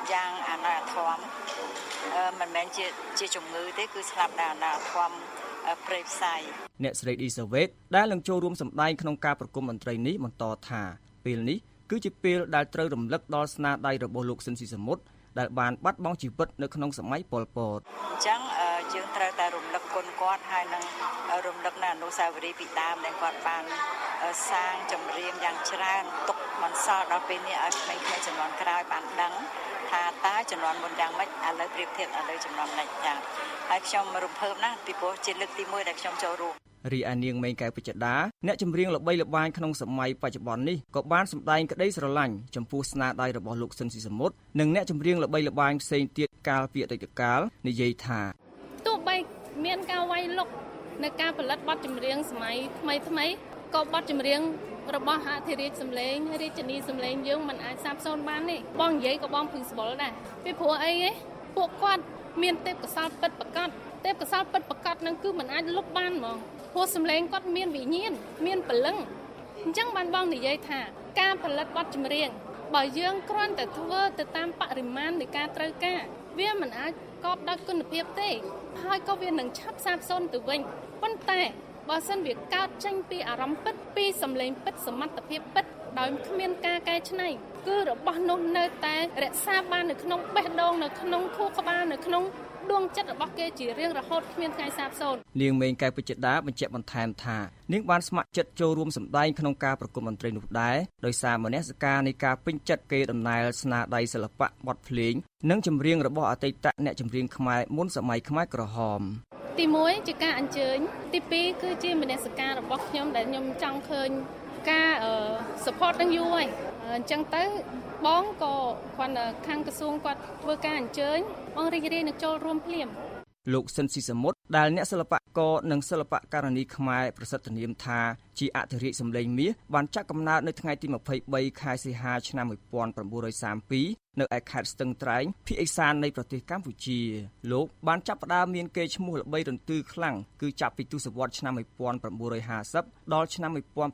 យ៉ាងអាណត្តិធម៌មិនមែនជាជំងឺទេគឺស្លាប់ដោយអាណត្តិធម៌ព្រៃផ្សៃអ្នកស្រីឌីសាវ៉េតដែលនឹងចូលរួមសម្ដែងក្នុងការប្រគំតន្ត្រីនេះបន្តថាពេលនេះគឺជាពេលដែលត្រូវរំលឹកដល់ស្នាដៃរបស់លោកស៊ិនស៊ីសាមុតដែលបានបាត់បង់ជីវិតនៅក្នុងសម័យប៉ុលពតអញ្ចឹងយើងត្រូវតែរំលឹកគុណគាត់ហើយនឹងរំលឹកនៅអនុស្សាវរីយ៍ពីដើមដែលគាត់បានសាងចម្រៀងយ៉ាងច្រើនទុកបន្សល់ដល់ពេលនេះឲ្យក្មេងៗជំនាន់ក្រោយបានដឹងថាតើជំនាន់មុនយ៉ាងម៉េចឥឡូវប្រៀបធៀបឥឡូវជំនាន់នេះចា៎ហើយខ្ញុំរំភើបណាស់ពីព្រោះជាលើកទី1ដែលខ្ញុំចូលរួមរីឯនាងមេងកែវពេជ្ជតាអ្នកចម្រៀងល្បីល្បាញក្នុងសម័យបច្ចុប្បន្ននេះក៏បានសម្ដែងក្តីស្រឡាញ់ចំពោះស្នាដៃរបស់លោកស៊ិនស៊ីសាមុតនិងអ្នកចម្រៀងល្បីល្បាញផ្សេងទៀតកាលពីអតីតកាលនិយាយថាទោះបីមានការវាយលុកនៅការផលិតបទចម្រៀងសម័យថ្មីក៏បទចម្រៀងរបស់អធិរាជសំឡេងរាជិនីសំឡេងយើងមិនអាចសាបសូន្យបានទេបងនិយាយក៏បងភឹងស្បល់ដែរពីព្រោះអីពួកគាត់មានទេពកោសល្យពិតប្រាកដទេពកោសល្យពិតប្រាកដនឹងគឺមិនអាចលុបបានហ្មងព្រោះសំឡេងគាត់មានវិញ្ញាណមានព្រលឹងអញ្ចឹងបានបងនិយាយថាការផលិតបទចម្រៀងបើយើងគ្រាន់តែធ្វើទៅតាមបរិមាណនៃការត្រូវការវាមិនអាចកប់ដោយគុណភាពទេហើយក៏វានឹងឆាប់សាបសូន្យទៅវិញប៉ុន្តែបើសិនវាកើតចេញពីអារម្មណ៍ពិតពីសម្លេងពិតសមត្ថភាពពិតដោយគ្មានការកែច្នៃគឺរបស់នោះនៅតែរក្សាបាននៅក្នុងបេះដូងនៅក្នុងខួរក្បាលនៅក្នុងដួងចិត្តរបស់គេជារៀងរហូតគ្មានថ្ងៃសាបសូន្យនាងមេងកែវពេជ្ជតាបញ្ជាក់បន្ថែមថានាងបានស្ម័គ្រចិត្តចូលរួមសម្ដែងក្នុងការប្រគំតន្ត្រីនោះដែរដោយសារមនសិការនៃការពេញចិត្តគេដំណើរស្នាដៃសិល្បៈបទភ្លេងនិងចម្រៀងរបស់អតីតអ្នកចម្រៀងខ្មែរមុនសម័យខ្មែរក្រហមទី1ជាការអញ្ជើញទី2គឺជាមនសិការរបស់ខ្ញុំដែលខ្ញុំចង់ឃើញការ support នឹងយូរហើយអញ្ចឹងទៅបងក៏គាត់ខាងក្រសួងគាត់ធ្វើការអញ្ជើញបងរីករាយនឹងចូលរួមភ្លាមលោកស៊ិនស៊ីសាមុតដែលអ្នកសិល្បករនិងសិល្បករនីខ្មែរប្រសិទ្ធនាមថាជាអធិរាជសម្លេងមាសបានចាក់កំណើតនៅថ្ងៃទី23ខែសីហាឆ្នាំ1932នៅឯខេត្តស្ទឹងត្រែងភាគឦសាននៃប្រទេសកម្ពុជាលោកបានចាប់ផ្ដើមមានកេរ្តិ៍ឈ្មោះល្បីរន្ទឺខ្លាំងគឺចាប់ពីទសវត្សរ៍ឆ្នាំ1950ដល់ឆ្នាំ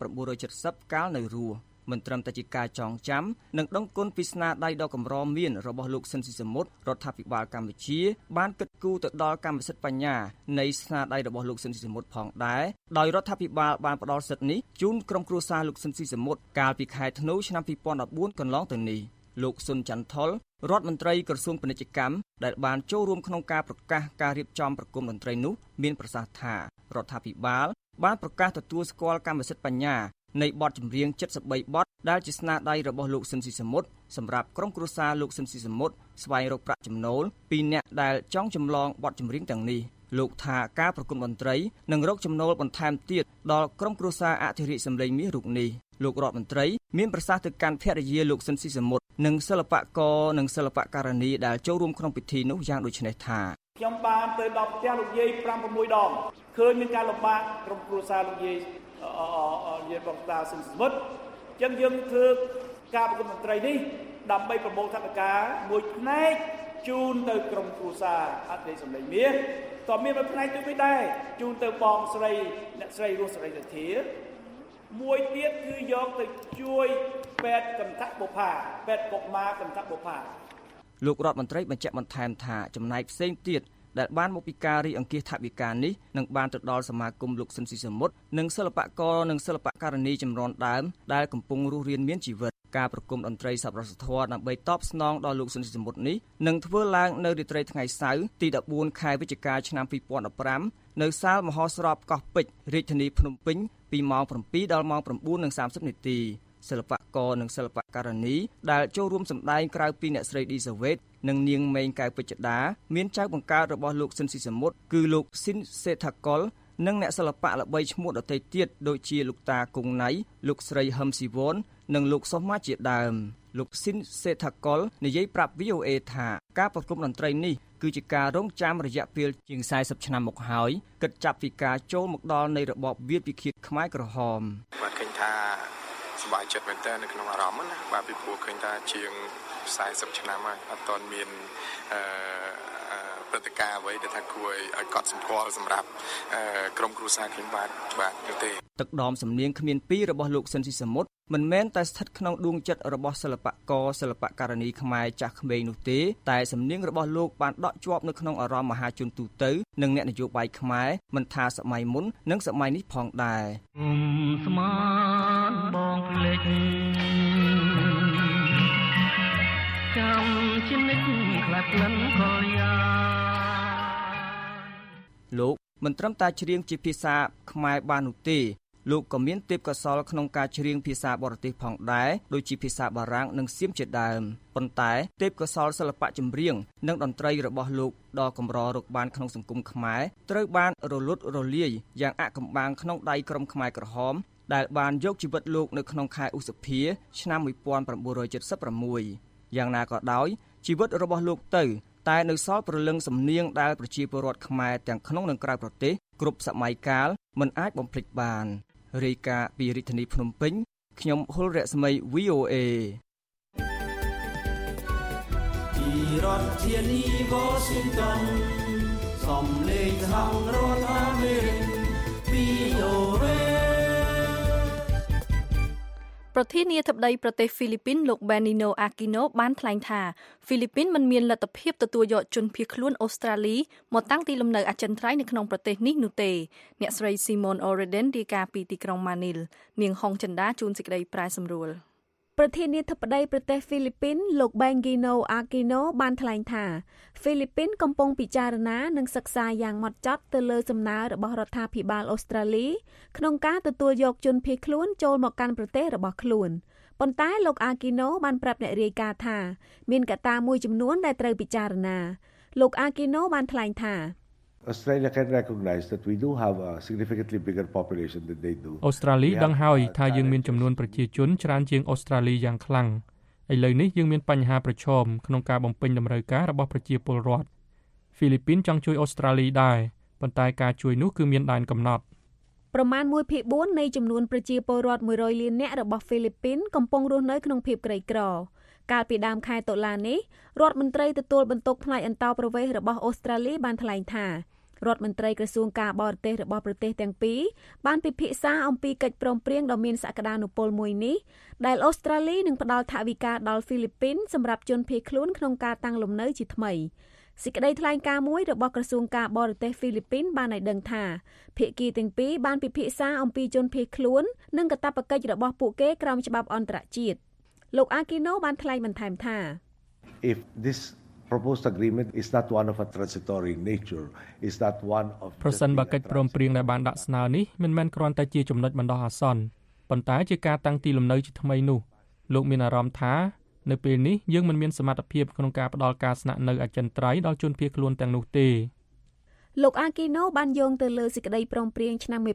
1970កាលនៅរស់មិនត្រឹមតែជាការចងចាំនិងដឹងគុណពីស្នាដៃដ៏កម្រមានរបស់លោកស៊ិនស៊ីសាមុតរដ្ឋាភិបាលកម្ពុជាបានគិតគូរទៅដល់កម្មសិទ្ធិបញ្ញានៃស្នាដៃរបស់លោកស៊ិនស៊ីសាមុតផងដែរដោយរដ្ឋាភិបាលបានផ្ដល់សិទ្ធិនេះជូនក្រុមគ្រួសារលោកស៊ិនស៊ីសាមុតកាលពីខែធ្នូឆ្នាំ2014កន្លងទៅនេះលោកស៊ុនច័ន្ទថុលរដ្ឋមន្ត្រីក្រសួងពាណិជ្ជកម្មដែលបានចូលរួមក្នុងការប្រកាសការរៀបចំប្រគំតន្ត្រីនោះមានប្រសាសន៍ថារដ្ឋាភិបាលបានប្រកាសទទួលស្គាល់កម្មសិទ្ធិបញ្ញានៃបទចម្រៀង73បទដែលជាស្នាដៃរបស់លោកស៊ិនស៊ីសាមុតសម្រាប់ក្រុមគ្រួសារលោកស៊ិនស៊ីសាមុតស្វែងរកប្រាក់ចំណូលពីអ្នកដែលចង់ចម្លងបទចម្រៀងទាំងនេះលោកថាការប្រគំតន្ត្រីនឹងរកចំណូលបន្ថែមទៀតដល់ក្រុមគ្រួសារអធិរាជសម្លេងមាសរូបនេះលោករដ្ឋមន្ត្រីមានប្រសាសន៍ទៅកាន់ភរិយាលោកស៊ិនស៊ីសាមុតនិងសិល្បករនិងសិល្បករនីដែលចូលរួមក្នុងពិធីនោះយ៉ាងដូចនេះថាខ្ញុំបានទៅដល់ផ្ទះលោកយាយ 5-6 ដងឃើញមានការលំបាកក្រុមគ្រួសារលោកយាយបងតាស៊ិនស៊ីសាមុតអញ្ចឹងយើងធ្វើការប្រគំតន្ត្រីនេះដើម្បីប្រមូលថវិកាមួយផ្នែកជូនទៅក្រុមគ្រួសារអធិរាជសម្លេងមាសក៏មានមួយផ្នែកទៀតដែរជូនទៅបងស្រីអ្នកស្រីរស់សេរីសុធាមួយទៀតគឺយកទៅជួយពេទ្យកន្តៈបុប្ផាពេទ្យកុមារកន្តៈបុប្ផាលោករដ្ឋមន្ត្រីបញ្ជាក់បន្ថែមថាចំណែកផ្សេងទៀតដែលបានមកពីការរីកអង្គាសថវិកានេះនឹងបានទៅដល់សមាគមលោកស៊ិនស៊ីសាមុតនិងសិល្បករនិងសិល្បករនីជំនាន់ដើមដែលកំពុងរស់រានមានជីវិតការប្រគំតន្ត្រីសប្បុរសធម៌ដើម្បីតបស្នងដល់លោកស៊ិនស៊ីសាមុតនេះនឹងធ្វើឡើងនៅរាត្រីថ្ងៃសៅរ៍ទី14ខែវិច្ឆិកាឆ្នាំ2015នៅសាលមហោស្រពកោះពេជ្ររាជធានីភ្នំពេញពីម៉ោង7ដល់ម៉ោង 9:30 នាទីសិល្បករនិងសិល្បករនីដែលចូលរួមសម្ដែងក្រៅពីអ្នកស្រីឌីសាវ៉េតនិងនាងមេងកែវពេជ្ជតាមានចៅបង្កើតរបស់លោកស៊ិនស៊ីសាមុតគឺលោកស៊ិនសេដ្ឋកុលនិងអ្នកសិល្បៈល្បីឈ្មោះដទៃទៀតដូចជាលោកតាគង់ណៃលោកស្រីហឹមស៊ីវ៉ុននិងលោកសុសមាជាដើមលោកស៊ិនសេដ្ឋកុលនិយាយប្រាប់ VOA ថាការប្រគំតន្ត្រីនេះគឺជាការរងចាំរយៈពេលជាង40ឆ្នាំមកហើយគិតចាប់ពីការចូលមកដល់នៃរបបវាលពិឃាតខ្មែរក្រហមបាទឃើញថាសប្បាយចិត្តមែនតើនៅក្នុងអារម្មណ៍ណាបាទពីព្រោះឃើញថាជាង40ឆ្នាំហើយអត់ទាន់មានព្រឹត្តិការណ៍អ្វីដែលថាគួរឲ្យកត់សម្គាល់សម្រាប់ក្រុមគ្រួសារខ្ញុំបាទនោះទេទឹកដមសំនៀងគ្មានពីររបស់លោកស៊ិនស៊ីសាមុតមិនមែនតែស្ថិតក្នុងដួងចិត្តរបស់សិល្បករសិល្បករនីខ្មែរចាស់ក្មេងនោះទេតែសំនៀងរបស់លោកបានដក់ជាប់នៅក្នុងអារម្មណ៍មហាជនទូទៅនិងអ្នកនយោបាយខ្មែរមិនថាសម័យមុននិងសម័យនេះផងដែរស្មានបងភ្លេចចាំជានិច្ចខ្លាចក្លិនកលយាលោកមិនត្រឹមតែច្រៀងជាភាសាខ្មែរបាននោះទេលោកក៏មានទេពកោសល្យក្នុងការច្រៀងភាសាបរទេសផងដែរដូចជាភាសាបារាំងនិងសៀមជាដើមប៉ុន្តែទេពកោសល្យសិល្បៈចម្រៀងនិងតន្ត្រីរបស់លោកដ៏កម្ររកបានក្នុងសង្គមខ្មែរត្រូវបានរលត់រលាយយ៉ាងអាក់កំបាំងក្នុងដៃក្រុមខ្មែរក្រហមដែលបានយកជីវិតលោកនៅក្នុងខែឧសភាឆ្នាំ1976យ៉ាងណាក៏ដោយជីវិតរបស់លោកទៅតែនៅសល់ព្រលឹងសំនៀងដែលប្រជាពលរដ្ឋខ្មែរទាំងក្នុងនិងក្រៅប្រទេសគ្រប់សម័យកាលមិនអាចបំភ្លេចបានរាយការណ៍ពីរាជធានីភ្នំពេញខ្ញុំហុលរស្មី VOA ពីរដ្ឋធានី Washington សំឡេងសហរដ្ឋអាមេរិក VOA ប្រធានាធិបតីប្រទេសហ្វីលីពីនលោក Benigno Aquino បានថ្លែងថាហ្វីលីពីនមិនមានលទ្ធភាពទទួលយកជនភៀសខ្លួនអូស្ត្រាលីមកតាំងទីលំនៅអចិន្ត្រៃយ៍នៅក្នុងប្រទេសនេះនោះទេអ្នកស្រី Simone O'Riordan រាយការណ៍ពីទីក្រុង Manila នាងហុងចិន្តាជួនសេចក្តីប្រាយសម្រួលប្រធានាធិបតីប្រទេសហ្វីលីពីនលោក Benigno Aquino បានថ្លែងថាហ្វីលីពីនកំពុងពិចារណានិងសិក្សាយ៉ាងហ្មត់ចត់ទៅលើសំណើរបស់រដ្ឋាភិបាលអូស្ត្រាលីក្នុងការទទួលយកជនភៀសខ្លួនចូលមកកាន់ប្រទេសរបស់ខ្លួនប៉ុន្តែលោក Aquino បានប្រាប់អ្នករាយការណ៍ថាមានកត្តាមួយចំនួនដែលត្រូវពិចារណាលោក Aquino បានថ្លែងថា Australia can recognize that we do have a significantly bigger population than they do. អូស្ត្រាលីដឹងហើយថាយើងមានចំនួនប្រជាជនច្រើនជាងអូស្ត្រាលីយ៉ាងខ្លាំងឥឡូវនេះយើងមានបញ្ហាប្រឈមក្នុងការបំពេញតម្រូវការរបស់ប្រជាពលរដ្ឋហ្វីលីពីនចង់ជួយអូស្ត្រាលីដែរប៉ុន្តែការជួយនោះគឺមានដែនកំណត់ប្រមាណ 1/4 នៃចំនួនប្រជាពលរដ្ឋ100លាននាក់របស់ហ្វីលីពីនកំពុងរស់នៅក្នុងភាពក្រីក្រកាលពីដើមខែតុលានេះរដ្ឋមន្ត្រីទទួលបន្ទុកផ្នែកអន្តោប្រវេសន៍របស់អូស្ត្រាលីបានថ្លែងថារដ្ឋមន្ត្រីក្រសួងការបរទេសរបស់ប្រទេសទាំងពីរបានពិភាក្សាអំពីកិច្ចព្រមព្រៀងដ៏មានសក្តានុពលមួយនេះដែលអូស្ត្រាលីនឹងផ្ដល់ថវិកាដល់ហ្វីលីពីនសម្រាប់ជនភៀសខ្លួនក្នុងការតាំងលំនៅជាថ្មីសេចក្តីថ្លែងការណ៍មួយរបស់ក្រសួងការបរទេសហ្វីលីពីនបានឲ្យដឹងថាភាគីទាំងពីរបានពិភាក្សាអំពីជនភៀសខ្លួននិងកាតព្វកិច្ចរបស់ពួកគេក្រោមច្បាប់អន្តរជាតិលោក Aquino បានថ្លែងបន្ថែមថា If this proposed agreement is not one of a transitory nature is that one of ប្រសិនបើកិច្ចព្រមព្រៀងដែលបានដាក់ស្នើនេះមិនមែនគ្រាន់តែជាចំណុចបណ្ដោះអាសន្នប៉ុន្តែជាការតាំងទីលំនៅជាថ្មីនោះលោកមានអារម្មណ៍ថានៅពេលនេះយើងមិនមានសមត្ថភាពក្នុងការផ្ដល់ការស្នាក់នៅអចិន្ត្រៃយ៍ដល់ជនភៀសខ្លួនទាំងនោះទេលោក Aquino បានយោងទៅលើសេចក្តីព្រមព្រៀងឆ្នាំ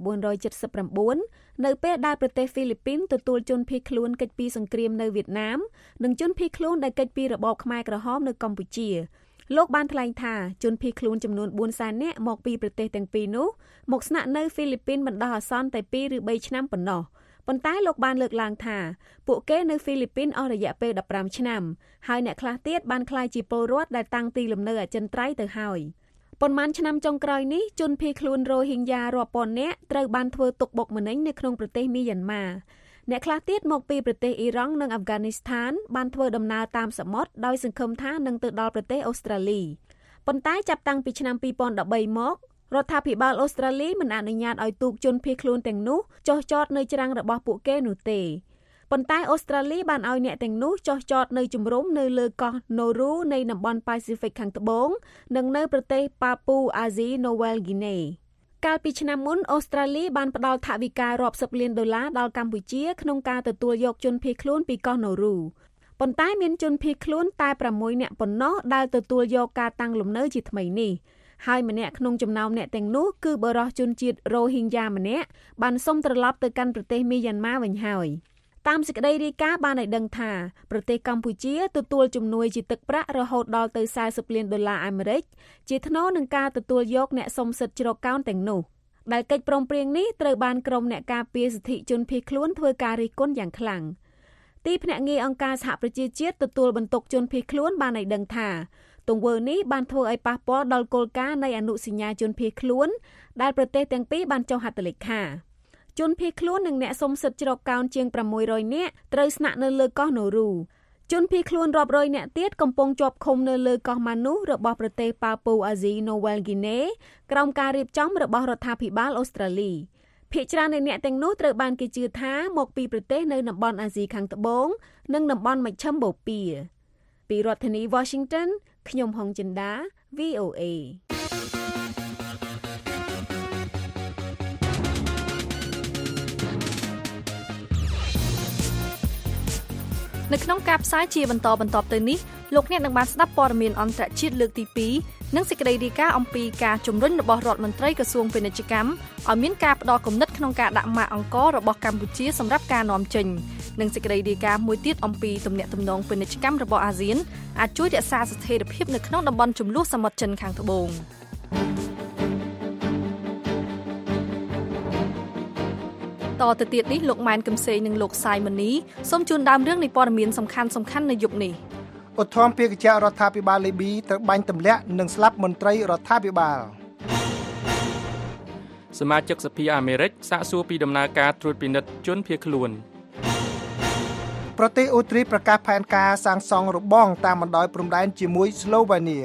1979នៅពេលដែលប្រទេសហ្វីលីពីនទទួលជនភៀសខ្លួនគេចពីសង្គ្រាមនៅវៀតណាមនិងជនភៀសខ្លួនដែលគេចពីរបបខ្មែរក្រហមនៅកម្ពុជាលោកបានថ្លែងថាជនភៀសខ្លួនចំនួន 400,000 នាក់មកពីប្រទេសទាំងពីរនោះមកស្នាក់នៅហ្វីលីពីនបណ្ដោះអាសន្នតែ2ឬ3ឆ្នាំប៉ុណ្ណោះប៉ុន្តែលោកបានលើកឡើងថាពួកគេនៅហ្វីលីពីនអស់រយៈពេល15ឆ្នាំហើយអ្នកខ្លះទៀតបានក្លាយជាពលរដ្ឋដែលតាំងទីលំនៅអចិន្ត្រៃយ៍ទៅហើយប៉ុន្មានឆ្នាំចុងក្រោយនេះជនភៀសខ្លួនរ៉ូហីងយ៉ារាប់ពាន់នាក់ត្រូវបានធ្វើទុកបុកម្នេញនៅក្នុងប្រទេសមីយ៉ាន់ម៉ាអ្នកខ្លះទៀតមកពីប្រទេសអ៊ីរ៉ង់និងអាហ្វហ្គានីស្ថានបានធ្វើដំណើរតាមសមុទ្រដោយសង្ឃឹមថានឹងទៅដល់ប្រទេសអូស្ត្រាលីប៉ុន្តែចាប់តាំងពីឆ្នាំ2013មករដ្ឋាភិបាលអូស្ត្រាលីមិនអនុញ្ញាតឲ្យទូកជនភៀសខ្លួនទាំងនោះចុះចតនៅច្រាំងរបស់ពួកគេនោះទេប៉ុន្តែអូស្ត្រាលីបានឲ្យអ្នកទាំងនោះចុះចតនៅជំរំនៅលើកោះ Nauru នៃតំបន់ Pacific ខាងត្បូងនិងនៅប្រទេស Papua New Guinea កាលពីឆ្នាំមុនអូស្ត្រាលីបានផ្ដល់ថវិការាប់សិបលានដុល្លារដល់កម្ពុជាក្នុងការទទួលយកជនភៀសខ្លួនពីកោះ Nauru ប៉ុន្តែមានជនភៀសខ្លួនតែ6នាក់ប៉ុណ្ណោះដែលទទួលយកការតាំងលំនៅជាថ្មីនេះហើយម្នាក់ក្នុងចំណោមអ្នកទាំងនោះគឺបរិសុទ្ធជនជាតិរ៉ូហីងយ៉ាម្នាក់បានសុំត្រឡប់ទៅកាន់ប្រទេសមីយ៉ាន់ម៉ាវិញហើយតាមសេចក្តីរាយការណ៍បានឲ្យដឹងថាប្រទេសកម្ពុជាទទួលជំនួយជាទឹកប្រាក់រហូតដល់ទៅ$40 លានអាមេរិកជាថ្នូរនឹងការទទួលយកអ្នកសុំសិទ្ធិជ្រកកោនទាំងនោះដែលកិច្ចព្រមព្រៀងនេះត្រូវបានក្រុមអ្នកការពារសិទ្ធិជនភៀសខ្លួនធ្វើការរិះគន់យ៉ាងខ្លាំងទីភ្នាក់ងារអង្គការសហប្រជាជាតិទទួលបន្ទុកជនភៀសខ្លួនបានឲ្យដឹងថាទង្វើនេះបានធ្វើឲ្យប៉ះពាល់ដល់គោលការណ៍នៃអនុសញ្ញាជនភៀសខ្លួនដែលប្រទេសទាំងពីរបានចុះហត្ថលេខាជនភៀសខ្លួននិងអ្នកសុំសិទ្ធិជ្រកកោនជាង600នាក់ត្រូវស្នាក់នៅលើកោះនូរូជនភៀសខ្លួនរាប់រយនាក់ទៀតកំពុងជាប់ឃុំនៅលើកោះម៉ានូរបស់ប្រទេសប៉ាពូអាស៊ីណូវែលហ្គីណេក្រោមការរៀបចំរបស់រដ្ឋាភិបាលអូស្ត្រាលីភាគច្រើននៃអ្នកទាំងនោះត្រូវបានគេជឿថាមកពីប្រទេសនៅតំបន់អាស៊ីខាងត្បូងនិងតំបន់មជ្ឈិមបូព៌ាពីរដ្ឋធានី Washington ខ្ញុំហុងចិន្តា VOA នៅក្នុងការផ្សាយជាបន្តទៅនេះលោកអ្នកនឹងបានស្ដាប់ព័ត៌មានអន្តរជាតិលើកទី2និងសេចក្តីរាយការណ៍អំពីការជំរុញរបស់រដ្ឋមន្ត្រីក្រសួងពាណិជ្ជកម្មឲ្យមានការផ្តល់គំនិតក្នុងការដាក់ម៉ាកអង្គររបស់កម្ពុជាសម្រាប់ការនាំចេញនិងសេចក្តីរាយការណ៍មួយទៀតអំពីទំនាក់ទំនងពាណិជ្ជកម្មរបស់អាស៊ានអាចជួយរក្សាស្ថិរភាពនៅក្នុងតំបន់ជម្លោះសមុទ្រចិនខាងត្បូងតទៅទៀតនេះលោកម៉ែនកឹមសេងនិងលោកសាយមនីសូមជូនដើមរឿងនៃព័ត៌មានសំខាន់នៅយប់នេះឧទ្ធម្ភាគចក្ររដ្ឋាភិបាលលីប៊ីត្រូវបាញ់ទម្លាក់និងស្លាប់មន្ត្រីរដ្ឋាភិបាលសមាជិកសភាអាមេរិកសាកសួរពីដំណើរការត្រួតពិនិត្យជនភៀសខ្លួនប្រទេសអូទ្រីប្រកាសផែនការសាងសង់របងតាមបណ្ដោយព្រំដែនជាមួយស្លូវេនៀ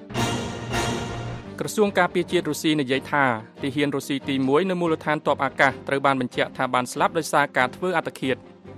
ក្រសួងការពារជាតិរុស្ស៊ីនិយាយថាទាហានរុស្ស៊ីទី1នៅមូលដ្ឋានទ័ពអាកាសត្រូវបានបញ្ជាក់ថាបានស្លាប់ដោយសារការធ្វើអត្តឃាត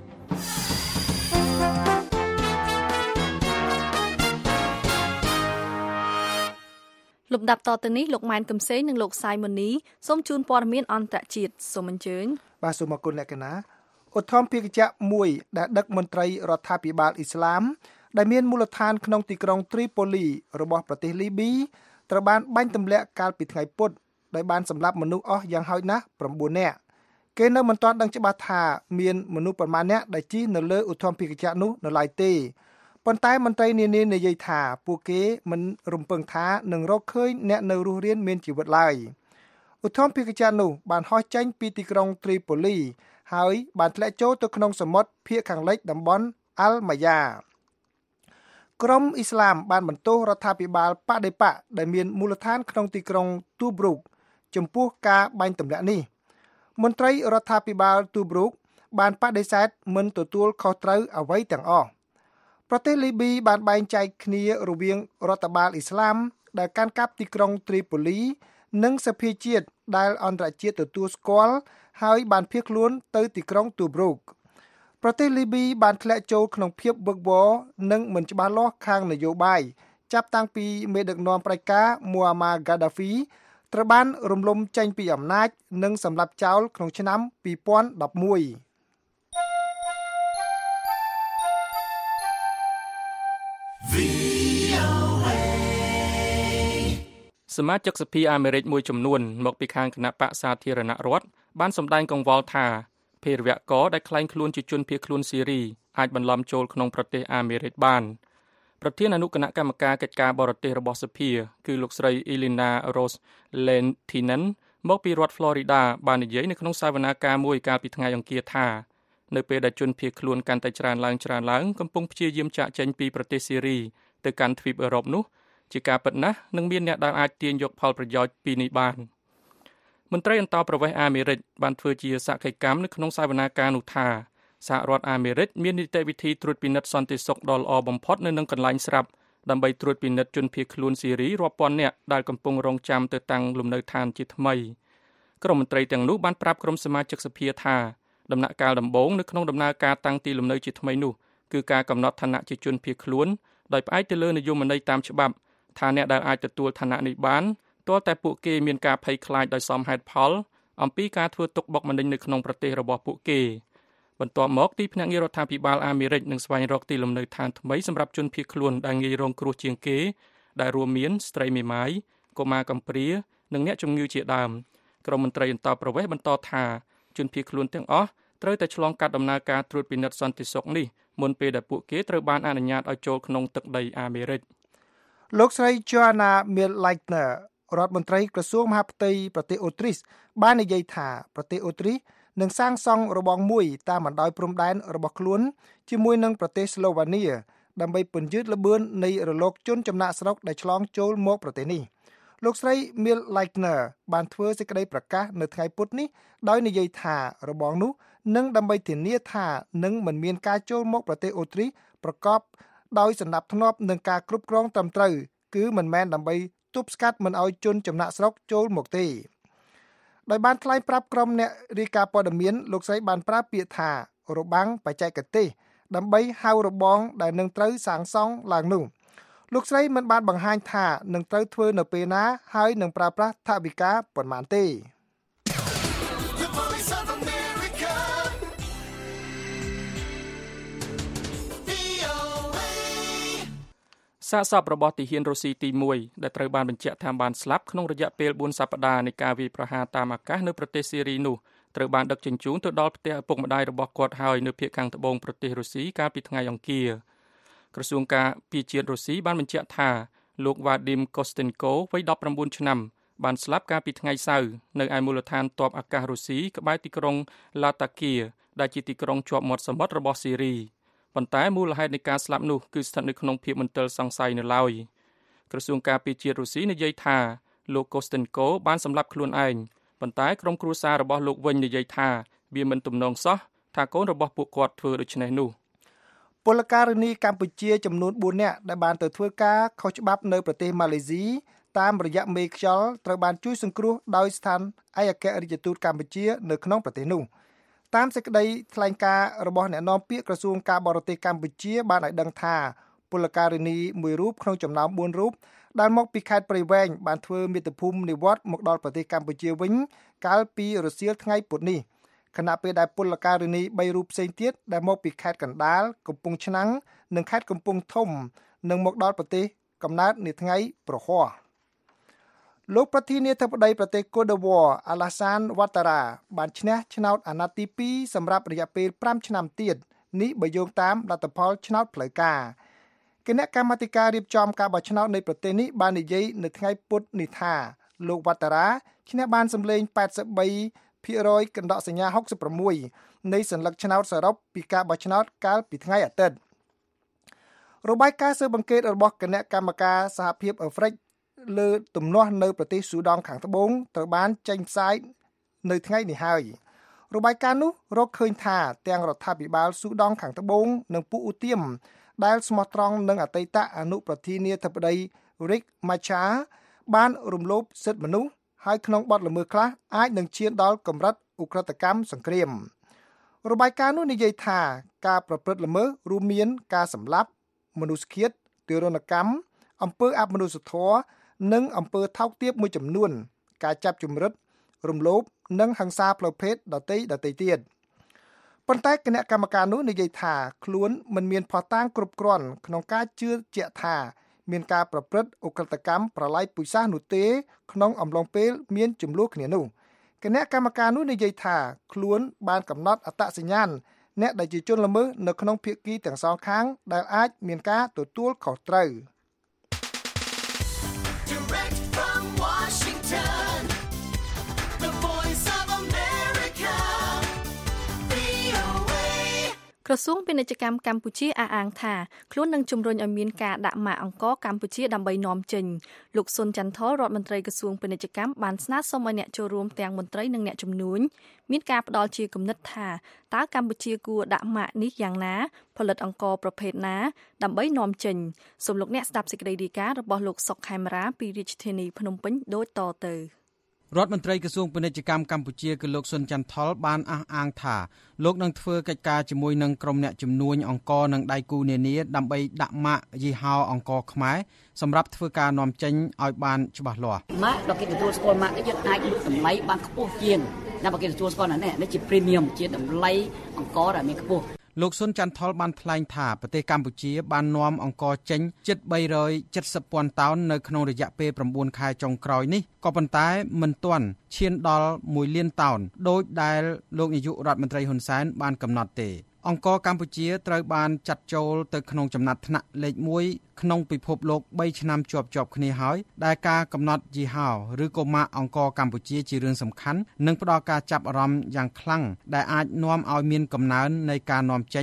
លំដាប់តទៅនេះលោកម៉ែនកឹមសេងនិងលោកសាយមនីសូមជូនព័ត៌មានអន្តរជាតិសូមអញ្ជើញបាទសូមអរគុណអ្នកកណាឧទ្ធម្ភាគចក្រមួយដែលដឹកមន្ត្រីរដ្ឋាភិបាលអ៊ីស្លាមដែលមានមូលដ្ឋានក្នុងទីក្រុងត្រីប៉ូលីរបស់ប្រទេសលីប៊ីត្រូវបានបាញ់ទម្លាក់កាលពីថ្ងៃពុធដោយបានសម្លាប់មនុស្សអស់យ៉ាងហោចណាស់9នាក់គេនៅមិនទាន់ដឹងច្បាស់ថាមានមនុស្សប្រមាណអ្នកដែលជិះនៅលើឧទ្ធម្ភាគចក្រនោះនៅឡើយទេប៉ុន្តែមន្ត្រីនានានិយាយថាពួកគេមិនរំពឹងថានឹងរកឃើញអ្នកនៅរស់រានមានជីវិតឡើយឧទ្ធម្ភាគចក្រនោះបានហោះចេញពីទីក្រុងត្រីប៉ូលីហើយបានធ្លាក់ចូលទៅក្នុងសមុទ្រភាគខាងលិចតំបន់អាល់ម៉ាយ៉ាក្រុមអ៊ីស្លាមបានបន្ទោសរដ្ឋាភិបាលបដិបកដែលមានមូលដ្ឋានក្នុងទីក្រុងទូប្រូកចំពោះការបាញ់ទម្លាក់នេះមន្ត្រីរដ្ឋាភិបាលទូប្រូកបានបដិសេធមិនទទួលខុសត្រូវអ្វីទាំងអស់ប្រទេសលីប៊ីបានបែងចែកគ្នារវាងរដ្ឋបាលអ៊ីស្លាមដែលកាន់កាប់ទីក្រុងត្រីប៉ូលីនិងសភាជាតិដែលអន្តរជាតិទទួលស្គាល់ហើយបានភៀសខ្លួនទៅទីក្រុងទូប្រូកប្រទេសលីប៊ីបានធ្លាក់ចូលក្នុងភាពវឹកវរនិងមិនច្បាស់លាស់ខាងនយោបាយចាប់តាំងពីមេដឹកនាំផ្ដាច់ការមូអាម៉ាហ្គាដាហ្វីត្រូវបានរំលំចេញពីអំណាចនិងសម្លាប់ចោលក្នុងឆ្នាំ2011 សមាជិកសភាអាមេរិកមួយចំនួនមកពីខាងគណៈបក្សសាធារណរដ្ឋបានសម្ដែងកង្វល់ថាភេរវករដែលក្លែងខ្លួនជាជនភៀសខ្លួនស៊ីរីអាចបន្លំចូលក្នុងប្រទេសអាមេរិកបានប្រធានអនុគណៈកម្មការកិច្ចការបរទេសរបស់សភាគឺលោកស្រី Elena Rose Lentinen មកពីរដ្ឋ Florida បាននិយាយនៅក្នុងសវនាការមួយកាលពីថ្ងៃអង្គារថានៅពេលដែលជនភៀសខ្លួនកាន់តែច្រើនឡើងកំពុងព្យាយាមចាកចេញពីប្រទេសស៊ីរីទៅកាន់ទ្វីបអឺរ៉ុបនោះជាការពិតណាស់នឹងមានអ្នកដែលអាចទាញយកផលប្រយោជន៍ពីនេះបានមន្ត្រីអន្តរប្រវេសន៍អាមេរិកបានធ្វើជាសក្ខីកម្មនៅក្នុងសវនាការនោះថាសហរដ្ឋអាមេរិកមាននីតិវិធីត្រួតពិនិត្យសន្តិសុខដ៏ល្អបំផុតនៅនឹងកន្លែងស្រាប់ដើម្បីត្រួតពិនិត្យជនភៀសខ្លួនស៊ីរីរាប់ពាន់នាក់ដែលកំពុងរងចាំទៅតាំងលំនៅឋានជាថ្មីក្រុមមន្ត្រីទាំងនោះបានប្រាប់ក្រុមសមាជិកសភាថាដំណាក់កាលដំបូងនៅក្នុងដំណើរការតាំងទីលំនៅជាថ្មីនោះគឺការកំណត់ឋានៈជាជនភៀសខ្លួនដោយផ្អែកទៅលើនយោបាយតាមច្បាប់ថាអ្នកដែលអាចទទួលឋានៈនេះបានទាល់តែពួកគេមានការភ័យខ្លាចដោយសមហេតុផលអំពីការធ្វើទុកបុកម្នេញនៅក្នុងប្រទេសរបស់ពួកគេបន្ទាប់មកទីភ្នាក់ងាររដ្ឋាភិបាលអាមេរិកនឹងស្វែងរកទីលំនៅឋានថ្មីសម្រាប់ជនភៀសខ្លួនដែលងាយរងគ្រោះជាងគេដែលរួមមានស្ត្រីមេម៉ាយកុមារកំព្រានិងអ្នកជំងឺជាដើមក្រុមមន្ត្រីអន្តរប្រវេសន៍បន្តថាជនភៀសខ្លួនទាំងអស់ត្រូវតែឆ្លងកាត់ដំណើរការត្រួតពិនិត្យសន្តិសុខនេះមុនពេលដែលពួកគេត្រូវបានអនុញ្ញាតឲ្យចូលក្នុងទឹកដីអាមេរិកលោកស្រី Joanna Millleitner រដ្ឋមន្ត្រីក្រសួងមហាផ្ទៃប្រទេសអូទ្រីសបាននិយាយថាប្រទេសអូទ្រីសនឹងសាងសង់របងមួយតាមបណ្ដោយព្រំដែនរបស់ខ្លួនជាមួយនឹងប្រទេសស្លូវ៉ានៀដើម្បីពន្យឺតល្បឿននៃរលកជនចំណាក់ស្រុកដែលឆ្លងចូលមកប្រទេសនេះលោកស្រី Mil Leitner បានធ្វើសេចក្តីប្រកាសនៅថ្ងៃពុធនេះដោយនិយាយថារបងនោះនឹងដើម្បីធានាថានឹងមិនមានការចូលមកប្រទេសអូទ្រីសប្រកបដោយសណ្ដាប់ធ្នាប់នឹងការគ្រប់គ្រងត្រឹមត្រូវគឺមិនមែនដើម្បីទប់ស្កាត់មិនឲ្យជនចំណាក់ស្រុកចូលមកទេដោយបានថ្លែងប្រាប់ក្រុមអ្នករាយការណ៍ព័ត៌មានលោកស្រីបានប្រើពាក្យថារបាំងបច្ចេកទេសដើម្បីហៅរបងដែលនឹងត្រូវសាងសង់ឡើងនោះលោកស្រីមិនបានបង្ហាញថានឹងត្រូវធ្វើនៅពេលណាហើយនឹងប្រើប្រាស់ថវិកាប៉ុន្មានទេសាកសពរបស់ទាហានរុស្ស៊ីទី1ដែលត្រូវបានបញ្ជាក់ថាបានស្លាប់ក្នុងរយៈពេល4សប្តាហ៍នៃការវាយប្រហារតាមអាកាសនៅប្រទេសសេរីនោះត្រូវបានដឹកជញ្ជូនទៅដល់ផ្ទះឪពុកម្ដាយរបស់គាត់ហើយនៅភាគខាងត្បូងប្រទេសរុស្ស៊ីកាលពីថ្ងៃអង្គារក្រសួងការពារជាតិរុស្ស៊ីបានបញ្ជាក់ថាលោក Vadim Kostenko វ័យ19ឆ្នាំបានស្លាប់កាលពីថ្ងៃសៅរ៍នៅឯមូលដ្ឋានទ័ពអាកាសរុស្ស៊ីក្បែរទីក្រុង Latakia ដែលជាទីក្រុងជាប់មាត់សមុទ្ររបស់សេរីប៉ុន្តែមូលហេតុនៃការស្លាប់នោះគឺស្ថិតនៅក្នុងភាពមន្ទិលសង្ស័យនៅឡើយក្រសួងការពារជាតិរុស្ស៊ីនិយាយថាលោក Kostenko បានសម្លាប់ខ្លួនឯងប៉ុន្តែក្រុមគ្រួសាររបស់លោកវិញនិយាយថាវាមិនទំនងសោះថាកូនរបស់ពួកគាត់ធ្វើដូច្នេះនោះពលករនីកម្ពុជាចំនួន4នាក់ដែលបានទៅធ្វើការខុសច្បាប់នៅប្រទេសម៉ាឡេស៊ីតាមរយៈមេខ្យល់ត្រូវបានជួយសង្គ្រោះដោយស្ថានឯកអគ្គរដ្ឋទូតកម្ពុជានៅក្នុងប្រទេសនោះតាមសេចក្តីថ្លែងការណ៍របស់អ្នកនាំពាក្យក្រសួងការបរទេសកម្ពុជាបានឲ្យដឹងថាពលករនីមួយរូបក្នុងចំណោម4រូបដែលមកពីខេត្តព្រៃវែងបានធ្វើមាតុភូមិនិវត្តន៍មកដល់ប្រទេសកម្ពុជាវិញកាលពីរសៀលថ្ងៃពុធនេះខណៈពេលដែលពលករនី3រូបផ្សេងទៀតដែលមកពីខេត្តកណ្ដាលកំពង់ឆ្នាំងនិងខេត្តកំពង់ធំនឹងមកដល់ប្រទេសកំណើតនាថ្ងៃប្រហ័សលោកប្រធានាធិបតីប្រទេសកូដឺវ៉ាអាឡាសានវ៉ាតារ៉ាបានឈ្នះឆ្នោតអាណត្តិទី2សម្រាប់រយៈពេល5ឆ្នាំទៀតនេះបើយោងតាមលទ្ធផលឆ្នោតផ្លូវការគណៈកម្មាធិការរៀបចំការបោះឆ្នោតនៃប្រទេសនេះបាននិយាយនៅថ្ងៃពុធនេះថាលោកវ៉ាតារ៉ាឈ្នះបានសម្លេង 83% កណ្ដកសញ្ញា 66 នៃសញ្ញាឆ្នោតសរុបពីការបោះឆ្នោតកាលពីថ្ងៃអាទិត្យរបាយការណ៍ស៊ើបអង្កេតរបស់គណៈកម្មការសហភាពអាហ្វ្រិកលើទំនាស់នៅប្រទេសស៊ូដង់ខាងត្បូងត្រូវបានចេញផ្សាយនៅថ្ងៃនេះហើយរបាយការណ៍នោះរកឃើញថាទាំងរដ្ឋាភិបាលស៊ូដង់ខាងត្បូងនិងពួកឧទាមដែលស្មោះត្រង់នឹងអតីតអនុប្រធានាធិបតី Riek Machar បានរំលោភសិទ្ធិមនុស្សហើយក្នុងបទល្មើសខ្លះអាចនឹងឈានដល់កម្រិតឧក្រិដ្ឋកម្មសង្គ្រាមរបាយការណ៍នោះនិយាយថាការប្រព្រឹត្តល្មើសរួមមានការសម្លាប់មនុស្សឃាតទារុណកម្មអំពើអមនុស្សធម៌និងអំពើថោកទាបមួយចំនួនការចាប់ជំរិតរំលោភនិងហិង្សាផ្លូវភេទដទៃទៀតប៉ុន្តែគណៈកម្មការនោះនិយាយថាខ្លួនមិនមានភស្តុតាងគ្រប់គ្រាន់ក្នុងការជឿជាក់ថាមានការប្រព្រឹត្តឧក្រិដ្ឋកម្មប្រល័យពូជសាសន៍នោះទេក្នុងអំឡុងពេលមានជម្លោះគ្នានោះគណៈកម្មការនោះនិយាយថាខ្លួនបានកំណត់អត្តសញ្ញាណអ្នកដែលជាជនល្មើសនៅក្នុងភាគីទាំងសងខាងដែលអាចមានការទទួលខុសត្រូវក្រសួងពាណិជ្ជកម្មកម្ពុជាអះអាងថាខ្លួននឹងជំរុញឲ្យមានការដាក់ម៉ាកអង្គរកម្ពុជាដើម្បីនាំចេញលោកសុនចន្ទថលរដ្ឋមន្ត្រីក្រសួងពាណិជ្ជកម្មបានស្នើសុំឲ្យអ្នកចូលរួមទាំងមន្ត្រីនិងអ្នកជំនួញមានការផ្ដល់ជាគំនិតថាតើកម្ពុជាគួរដាក់ម៉ាកនេះយ៉ាងណាផលិតអង្គរប្រភេទណាដើម្បីនាំចេញសូមលោកអ្នកស្ដាប់សេចក្តីរាយការណ៍របស់លោកសុកខេមរាពីរាជធានីភ្នំពេញដូចតទៅរដ្ឋមន្ត្រីក្រសួងពាណិជ្ជកម្មកម្ពុជាគឺលោកសុនចន្ទថលបានអះអាងថាលោកនឹងធ្វើកិច្ចការជាមួយនឹងក្រុមអ្នកជំនួញអង្គរនិងដៃគូនានាដើម្បីដាក់ម៉ាកយីហោអង្គរខ្មែរសម្រាប់ធ្វើការនាំចេញឲ្យបានច្បាស់លាស់ម៉ាកដល់គេទទួលស្គាល់ម៉ាកនេះយើងអាចលក់តម្លៃបានខ្ពស់ជាងណាបើគេទទួលស្គាល់នេះជា premium ជាតម្លៃអង្គរដែលមានខ្ពស់លោកសុនចន្ទថលបានថ្លែងថាប្រទេសកម្ពុជាបាននាំអង្គរចេញជិត370,000តោននៅក្នុងរយៈពេល9ខែចុងក្រោយនេះក៏ប៉ុន្តែមិនទាន់ឈានដល់1លានតោនដោយដែលលោកនាយករដ្ឋមន្ត្រីហ៊ុនសែនបានកំណត់ទេអង្គរកម្ពុជាត្រូវបានចាត់ចូលទៅក្នុងចំណាត់ថ្នាក់លេខ1ក្នុងពិភពលោក3ឆ្នាំជាប់ៗគ្នាហើយដែលការកំណត់យីហោឬក៏ម៉ាកអង្គរកម្ពុជាជារឿងសំខាន់និងផ្ដល់ការចាប់អារម្មណ៍យ៉ាងខ្លាំងដែលអាចនាំឲ្យមានកំណើននៃការនាំចេញ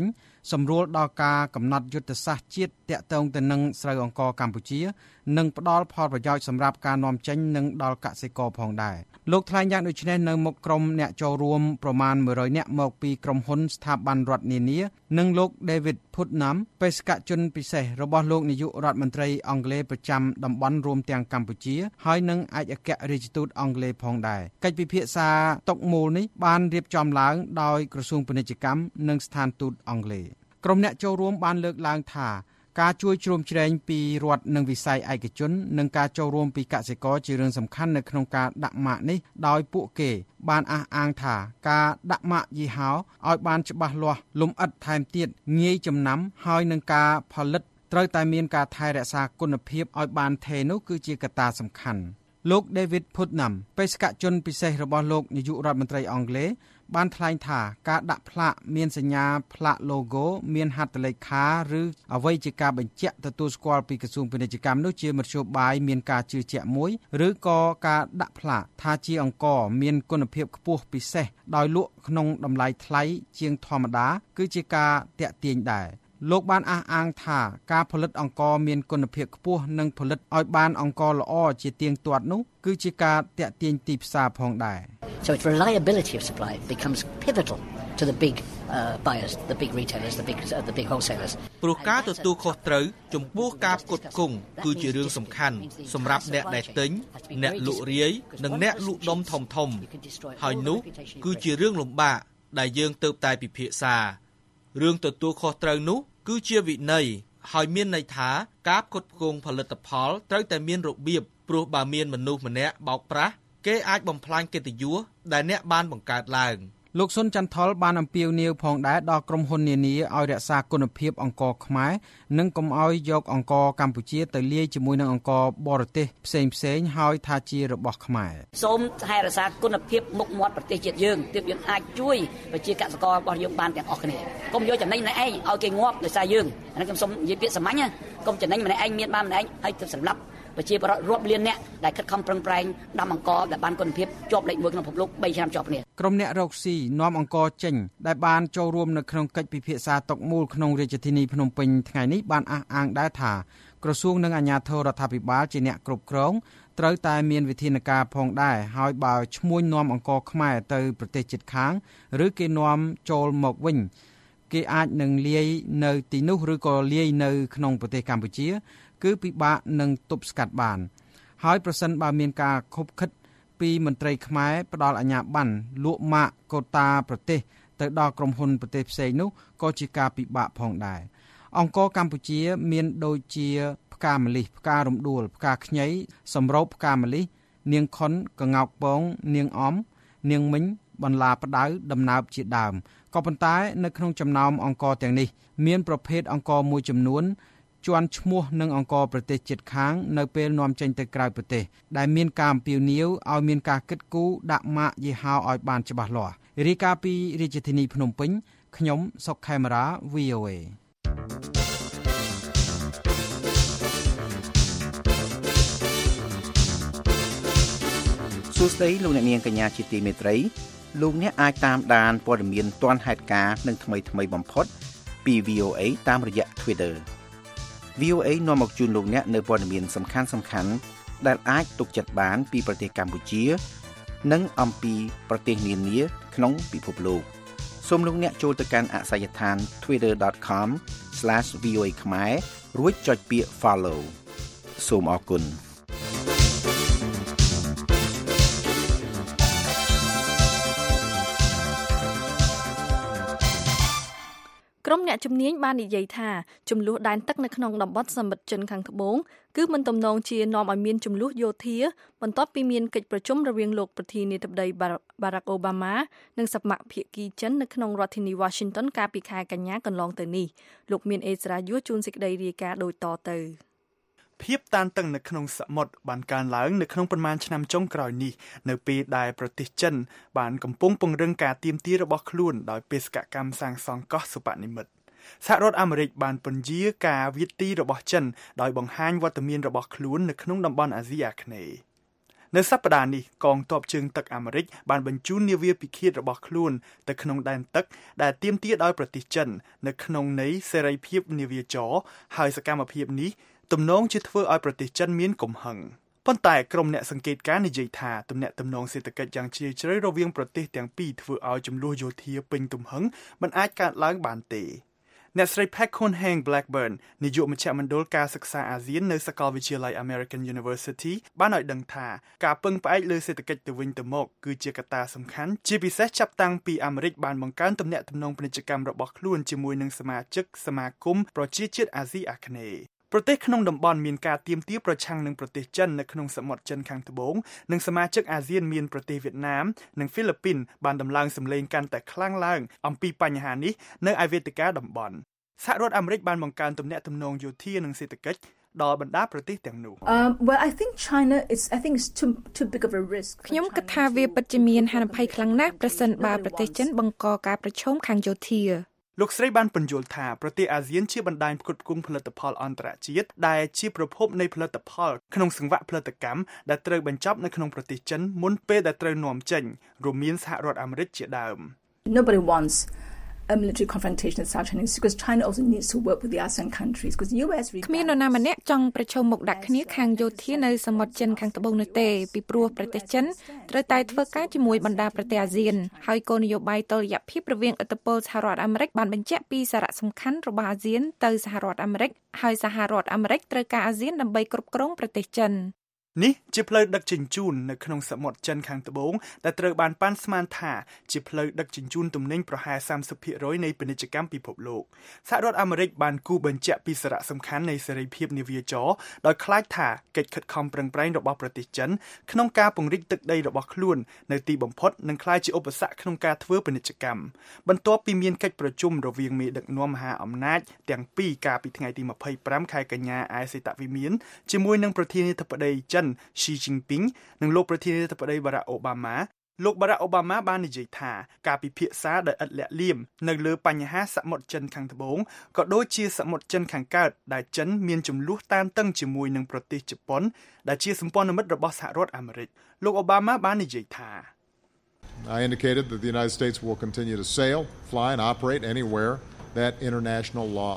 សម្រួលដល់ការកំណត់យុទ្ធសាស្ត្រជាតិទាក់ទងទៅនឹងស្រូវអង្ករកម្ពុជានិងផ្ដល់ផលប្រយោជន៍សម្រាប់ការនាំចេញនិងដល់កសិករផងដែរលោកថ្លែងយ៉ាងដូចនេះនៅមុខក្រុមអ្នកចូលរួមប្រមាណ100នាក់មកពីក្រុមហ៊ុនស្ថាប័នរដ្ឋនានានិងលោក David Putnam បេសកជនពិសេសរបស់លោកនាយករដ្ឋមន្ត្រីអង់គ្លេសប្រចាំតំបន់រួមទាំងកម្ពុជាហើយនិងឯកអគ្គរដ្ឋទូតអង់គ្លេសផងដែរកិច្ចពិភាក្សាតុកមូលនេះបានរៀបចំឡើងដោយក្រសួងពាណិជ្ជកម្មនិងស្ថានទូតអង់គ្លេសក្រុមអ្នកចូលរួមបានលើកឡើងថាការជួយជ្រោមជ្រែងពីរដ្ឋនិងវិស័យឯកជននិងការចូលរួមពីកសិករជារឿងសំខាន់នៅក្នុងការដាក់ម៉ាកនេះដោយពួកគេបានអះអាងថាការដាក់ម៉ាកយីហោឲ្យបានច្បាស់លាស់លម្អិតថែមទៀតងាយចំណាំហើយនឹងការផលិតត្រូវតែមានការថែរក្សាគុណភាពឲ្យបានថេរនោះគឺជាកត្តាសំខាន់លោក David Putnam បេសកជនពិសេសរបស់លោកនាយករដ្ឋមន្ត្រីអង់គ្លេសបានថ្លែងថាការដាក់ផ្លាកមានសញ្ញាផ្លាក logo មានហត្ថលេខាឬអ្វីជាការបញ្ជាក់ទទួលស្គាល់ពីក្រសួងពាណិជ្ជកម្មនោះជាមធ្យោបាយមានការជឿជាក់មួយឬក៏ការដាក់ផ្លាកថាជាអង្ករមានគុណភាពខ្ពស់ពិសេសដោយលក់ក្នុងតម្លៃថ្លៃជាងធម្មតាគឺជាការទាក់ទាញដែរលោកបានអះអាងថាការផលិតអង្ករមានគុណភាពខ្ពស់និងផលិតឲ្យបានអង្ករល្អជាទៀងទាត់នោះគឺជាការទាក់ទាញទីផ្សារផងដែរ So its reliability of supply becomes pivotal to the big buyers, the big retailers, the big wholesalers. ព្រោះការទទួលខុសត្រូវចំពោះការផ្គត់ផ្គង់គឺជារឿងសំខាន់សម្រាប់អ្នកដែលទិញអ្នកលក់រាយនិងអ្នកលក់ដុំធំៗហើយនោះគឺជារឿងលំបាកដែលយើងទើបតែពិភាក្សារឿងទទួលខុសត្រូវនោះគឺជាវិន័យហើយមានន័យថាការផ្គត់ផ្គង់ផលិតផលត្រូវតែមានរបៀបព្រោះបើមានមនុស្សម្នាក់បោកប្រាស់គេអាចបំផ្លាញកិត្តិយសដែលអ្នកបានបង្កើតឡើងលោកសុនចន្ទថុលបានអំពាវនាវផងដែរដល់ក្រុមហ៊ុននានាឲ្យរក្សាគុណភាពអង្ករខ្មែរនិងកុំឲ្យយកអង្ករកម្ពុជាទៅលាយជាមួយនឹងអង្ករបរទេសផ្សេងហើយថាជារបស់ខ្មែរសូមថែរក្សាគុណភាពមុខមាត់ប្រទេសជាតិយើងទើបយើងអាចជួយប្រជាកសិកររបស់យើងបានទាំងអស់គ្នាកុំយកចំណេញម្នាក់ឯងឲ្យគេងាប់ដោយសារយើងអានេះខ្ញុំសូមនិយាយពាក្យសាមញ្ញកុំចំណេញម្នាក់ឯងមានបានម្នាក់ឯងហើយទៅសម្លាប់ប្រជាពលរដ្ឋរាប់លានអ្នកដែលខិតខំប្រឹងប្រែងដាំអង្ករដែលបានគុណភាពជាប់លេខ1ក្នុងពិភពលោក3ឆ្នាំជាប់គ្នាក្រុមអ្នករកស៊ីនាំអង្ករចេញដែលបានចូលរួមនៅក្នុងកិច្ចពិភាក្សាតុកមូលក្នុងរាជធានីភ្នំពេញថ្ងៃនេះបានអះអាងដែរថាក្រសួងនិងអាជ្ញាធររដ្ឋាភិបាលជាអ្នកគ្រប់គ្រងត្រូវតែមានវិធានការផងដែរហើយបើឈ្មួញនាំអង្ករខ្មែរទៅប្រទេសជិតខាងឬគេនាំចូលមកវិញគេអាចនឹងលាយនៅទីនោះឬក៏លាយនៅក្នុងប្រទេសកម្ពុជាគឺពិបាកនឹងទប់ស្កាត់បានហើយប្រសិនបើមានការខុបខិតពីមន្ត្រីខ្មែរផ្ដល់អាជ្ញាប័ណ្ណលក់ម៉ាកកូតាប្រទេសទៅដល់ក្រុមហ៊ុនប្រទេសផ្សេងនោះក៏ជាការពិបាកផងដែរអង្ករកម្ពុជាមានដូចជាផ្កាម្លិះផ្ការំដួលផ្កាខ្ញីសម្រូបផ្កាម្លិះនាងខុនក្ងោកពងនាងអំនាងមិញបន្លាផ្ដៅដំណើបជាដើមក៏ប៉ុន្តែនៅក្នុងចំណោមអង្ករទាំងនេះមានប្រភេទអង្ករមួយចំនួនជាន់ឈ្មោះនឹងអង្ករប្រទេសជិតខាងនៅពេលនាំចេញទៅក្រៅប្រទេសដែលមានការអំពាវនាវឲ្យមានការគិតគូរដាក់ម៉ាកយីហោឲ្យបានច្បាស់លាស់រាយការណ៍ពីរាជធានីភ្នំពេញខ្ញុំសុកខេមរា VOA សួស្តីលោកអ្នកនាងកញ្ញាជាទីមេត្រីលោកអ្នកអាចតាមដានព័ត៌មានទាន់ហេតុការណ៍និងថ្មីបំផុតពី VOA តាមរយៈ Twitter VOA នាំមកជូនលោកអ្នកនៅព័ត៌មានសំខាន់ៗដែលអាចទុកចិត្តបានពីប្រទេសកម្ពុជានិងអំពីប្រទេសនានាក្នុងពិភពលោកសូមលោកអ្នកចូលទៅកាន់អាសយដ្ឋាន twitter.com/voa ខ្មែររួចចុចពាក្យ follow សូមអរគុណក្រុមអ្នកជំនាញបាននិយាយថាចំនួនដែនទឹកនៅក្នុងតំបន់សមុទ្រចិនខាងត្បូងគឺមិនទំនងជានាំឲ្យមានចំនួនយោធាបន្ទាប់ពីមានកិច្ចប្រជុំរវាងលោកប្រធានាធិបតី Barack Obama និងសមាភាគីចិននៅក្នុងរដ្ឋធានី Washington កាលពីខែកញ្ញាកន្លងទៅនេះលោកមានអេស្រាយួរជួនសេចក្តីរាយការណ៍ដូចតទៅភាពតានតឹងនៅក្នុងសមុទ្របានកើនឡើងនៅក្នុងប្រមាណឆ្នាំចុងក្រោយនេះនៅពេលដែលប្រទេសចិនបានកំពុងពង្រឹងការទាមទាររបស់ខ្លួនដោយបេសកកម្មសាងសង់កោះសិប្បនិមិត្តសហរដ្ឋអាមេរិកបានពន្យាការវាទីរបស់ចិនដោយបង្ហាញវត្តមានរបស់ខ្លួននៅក្នុងតំបន់អាស៊ីអាគ្នេយ៍នៅសប្តាហ៍នេះកងទ័ពជើងទឹកអាមេរិកបានបញ្ជូននាវាពិឃាតរបស់ខ្លួនទៅក្នុងដែនទឹកដែលទាមទារដោយប្រទេសចិននៅក្នុងន័យសេរីភាពនាវាចរហើយសកម្មភាពនេះទំនងជាធ្វើឲ្យប្រទេសចិនមានកំហឹងប៉ុន្តែក្រុមអ្នកសង្កេតការណ៍និយាយថាទំនាក់ទំនងសេដ្ឋកិច្ចយ៉ាងជ្រាលជ្រៅរវាងប្រទេសទាំងពីរធ្វើឲ្យចំនួនយោធាពេញទំហឹងមិនអាចកើតឡើងបានទេអ្នកស្រី Pak Kun-heng Blackburn នាយកមជ្ឈមណ្ឌលការសិក្សាអាស៊ាននៅសាកលវិទ្យាល័យ American University បានឲ្យដឹងថាការពឹងផ្អែកលើសេដ្ឋកិច្ចទៅវិញទៅមកគឺជាកត្តាសំខាន់ជាពិសេសចាប់តាំងពីអាមេរិកបានបង្កើនទំនាក់ទំនងពាណិជ្ជកម្មរបស់ខ្លួនជាមួយនឹងសមាជិកសមាគមប្រជាជាតិអាស៊ីអាគ្នេយ៍ប្រទេសក្នុងតំបន់មានការទាមទារប្រឆាំងនឹងប្រទេសចិននៅក្នុងសមុទ្រចិនខាងត្បូងនិងសមាជិកអាស៊ានមានប្រទេសវៀតណាមនិងហ្វីលីពីនបានដំឡើងសម្លេងកាន់តែខ្លាំងឡើងអំពីបញ្ហានេះនៅឯវេទិកាតំបន់សហរដ្ឋអាមេរិកបានបង្កើនទំនាក់ទំនងយោធានិងសេដ្ឋកិច្ចដល់បណ្ដាប្រទេសទាំងនោះ Well I think China is too big of a risk ខ្ញុំគិតថាវាពិតជាមានហានិភ័យខ្លាំងណាស់ប្រសិនបើប្រទេសចិនបង្កការប្រឈមខាងយោធាលោកស្រីបានពន្យល់ថាប្រទេសអាស៊ានជាបណ្ដាញផ្គត់ផ្គង់ផលិតផលអន្តរជាតិដែលជាប្រភពនៃផលិតផលក្នុងសង្វាក់ផលិតកម្មដែលត្រូវបញ្ចប់នៅក្នុងប្រទេសចិនមុនពេលដែលត្រូវនាំចេញរួមមានសហរដ្ឋអាមេរិកជាដើម Nobody wants a military confrontation with South China because China also needs to work with the ASEAN countries because US គ្មាននរណាម្នាក់ចង់ប្រឈមមុខដាក់គ្នាខាងយោធានៅសមុទ្រចិនខាងត្បូងនោះទេពីព្រោះប្រទេសចិនត្រូវតែធ្វើការជាមួយបណ្ដាប្រទេសអាស៊ានហើយគោលនយោបាយតុល្យភាពរវាងឥទ្ធិពលសហរដ្ឋអាមេរិកបានបញ្ជាក់ពីសារៈសំខាន់របស់អាស៊ានទៅសហរដ្ឋអាមេរិកហើយសហរដ្ឋអាមេរិកត្រូវការអាស៊ានដើម្បីគ្រប់គ្រងប្រទេសចិននេះជាផ្លូវដឹកជញ្ជូននៅក្នុងសមុទ្រចិនខាងត្បូងដែលត្រូវបានប៉ាន់ស្មានថាជាផ្លូវដឹកជញ្ជូនទំនិញប្រហែល 30% នៃពាណិជ្ជកម្មពិភពលោកសហរដ្ឋអាមេរិកបានគូបញ្ជាក់ពីសារៈសំខាន់នៃសេរីភាពនាវាចរដោយខ្លាចថាកិច្ចខិតខំប្រឹងប្រែងរបស់ប្រទេសចិនក្នុងការពង្រីកទឹកដីរបស់ខ្លួននៅទីបំផុតនឹងក្លាយជាឧបសគ្គក្នុងការធ្វើពាណិជ្ជកម្មបន្ទាប់ពីមានកិច្ចប្រជុំរវាងមេដឹកនាំមហាអំណាចទាំងពីរកាលពីថ្ងៃទី25ខែកញ្ញាឯសេតវិមានជាមួយនឹងប្រធានាធិបតីចិនXi Jinping និងលោកប្រធានាធិបតី Barack Obama លោក Barack Obama បាននិយាយថាការពិភាក្សាដោយឥតលាក់លៀមនៅលើបញ្ហាសមុទ្រចិនខាងត្បូងក៏ដូចជាសមុទ្រចិនខាងកើតដែលចិនមានចំនួនតានតឹងជាមួយនឹងប្រទេសជប៉ុនដែលជាសម្ព័ន្ធមិត្តរបស់សហរដ្ឋអាមេរិកលោក Obama បាននិយាយថា I indicated that the United States will continue to sail, fly and operate anywhere that international law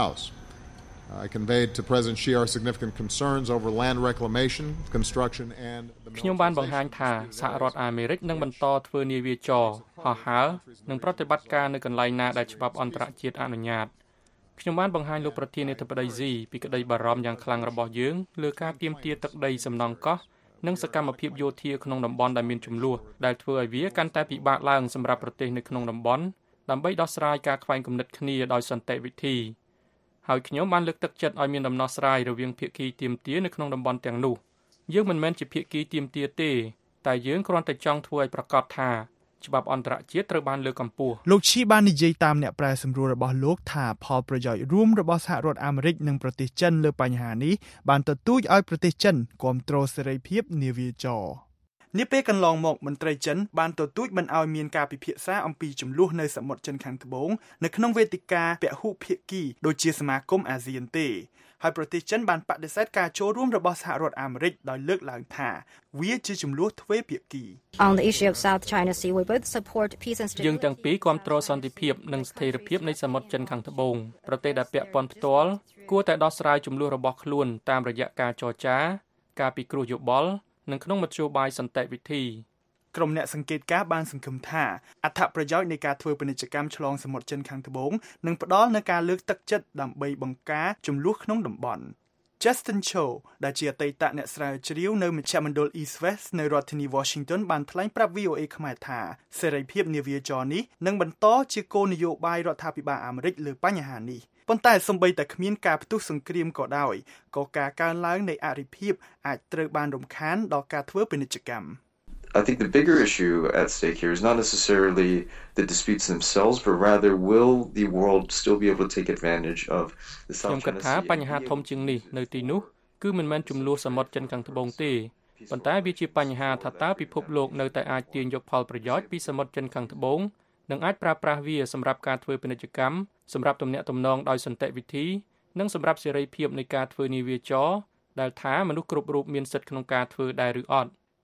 allows.I conveyed to President Xi our significant concerns over land reclamation, construction and the ខ្ញុំបានបង្ហាញថាសហរដ្ឋអាមេរិកនឹងបន្តធ្វើនាវាចរហោះហើរនិងប្រតិបត្តិការនៅកន្លែងណាដែលច្បាប់អន្តរជាតិអនុញ្ញាតខ្ញុំបានបង្ហាញលោកប្រធានាធិបតីស៊ីពីក្តីបារម្ភយ៉ាងខ្លាំងរបស់យើងលើការទាមទារទឹកដីសំណង់កោះនិងសកម្មភាពយោធាក្នុងតំបន់ដែលមានជម្លោះដែលធ្វើឲ្យវាកាន់តែពិបាកឡើងសម្រាប់ប្រទេសនៅក្នុងតំបន់ដើម្បីដោះស្រាយការខ្វែងគំនិតគ្នាដោយសន្តិវិធីហើយខ្ញុំបានលើកទឹកចិត្តឲ្យមានដំណោះស្រាយរវាងភាគីទាមទារនៅក្នុងតំបន់ទាំងនោះយើងមិនមែនជាភាគីទាមទារទេតែយើងគ្រាន់តែចង់ធ្វើឲ្យប្រកាសថាច្បាប់អន្តរជាតិត្រូវបានលើកកម្ពស់លោកឈីបាននិយាយតាមអ្នកប្រែសម្រួលរបស់លោកថាផលប្រយោជន៍រួមរបស់សហរដ្ឋអាមេរិកនិងប្រទេសចិនលើបញ្ហានេះបានទទូចឲ្យប្រទេសចិនគាំទ្រសេរីភាពនាវាចរនាពេលកន្លងមកមន្ត្រីចិនបានទទូចមិនឲ្យមានការពិភាក្សាអំពីចំនួននៅសមុទ្រចិនខាងត្បូងនៅក្នុងវេទិកាពហុភាគីដូចជាសមាគមអាស៊ានទេហើយប្រទេសចិនបានបដិសេធការចូលរួមរបស់សហរដ្ឋអាមេរិកដោយលើកឡើងថាវាជាចំនួនទ្វេភាគី On the issue of South China Sea we both support peace and stability យើងទាំងពីរគាំទ្រសន្តិភាពនិងស្ថិរភាពនៃសមុទ្រចិនខាងត្បូងប្រទេសដែលពាក់ព័ន្ធផ្ទាល់គួរតែដោះស្រាយចំនួនរបស់ខ្លួនតាមរយៈការចរចាការពិគ្រោះយោបល់និងក្នុងមធ្យោបាយសន្តិវិធីក្រុមអ្នកសង្កេតការណ៍បានសង្ឃឹមថាអត្ថប្រយោជន៍នៃការធ្វើពាណិជ្ជកម្មឆ្លងសមុទ្រចិនខាងត្បូងនឹងផ្ដល់នូវការលើកទឹកចិត្តដើម្បីបង្ការចំនួនក្នុងតំបន់ Justin Cho ដែលជាអតីតអ្នកស្រាវជ្រាវនៅមជ្ឈមណ្ឌល East West នៅរដ្ឋធានី Washington បានថ្លែងប្រាប់ VOA ខ្មែរថាសេរីភាពនាវាចរនេះនឹងបន្តជាគោលនយោបាយរដ្ឋាភិបាលអាមេរិកលើបញ្ហានេះប៉ុន្តែសូម្បីតែគ្មានការផ្ទុះសង្គ្រាមក៏ដោយក៏ការកើនឡើងនៃអរិភាពអាចត្រូវបានរំខានដល់ការធ្វើពាណិជ្ជកម្ម I think the bigger issue at stake here is not necessarily the disputes themselves, but rather will the world still be able to take advantage of the South China Sea? ខ្ញុំគិតថាបញ្ហាធំជាងនេះនៅទីនោះគឺមិនមែនចំនួនសមុទ្រចិនខាងត្បូងទេប៉ុន្តែវាជាបញ្ហាថាតើពិភពលោកនៅតែអាចទាញយកផលប្រយោជន៍ពីសមុទ្រចិនខាងត្បូងនិងអាចប្រើប្រាស់វាសម្រាប់ការធ្វើពាណិជ្ជកម្មសម្រាប់ទំនាក់ទំនងដោយសន្តិវិធីនិងសម្រាប់សេរីភាពនៃការធ្វើនាវាចរដែលថាមនុស្សគ្រប់រូបមានសិទ្ធិក្នុងការធ្វើដែរឬអត់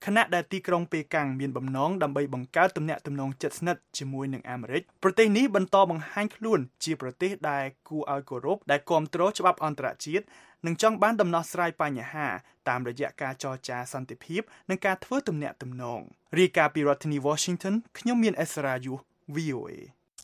ខណៈដែលទីក្រុងប៉េកាំងមានបំណងដើម្បីបង្កើតទំនាក់ទំនងជិតស្និទ្ធជាមួយនឹងអាមេរិកប្រទេសនេះបន្តបង្ហាញខ្លួនជាប្រទេសដែលគួរឲ្យគោរពដែលគាំទ្រច្បាប់អន្តរជាតិនិងចង់បានដំណោះស្រាយបញ្ហាតាមរយៈការចរចាសន្តិភាពនិងការធ្វើទំនាក់ទំនងរាយការណ៍ពីរដ្ឋធានី Washington ខ្ញុំមានអេសរ៉ាយុ VOA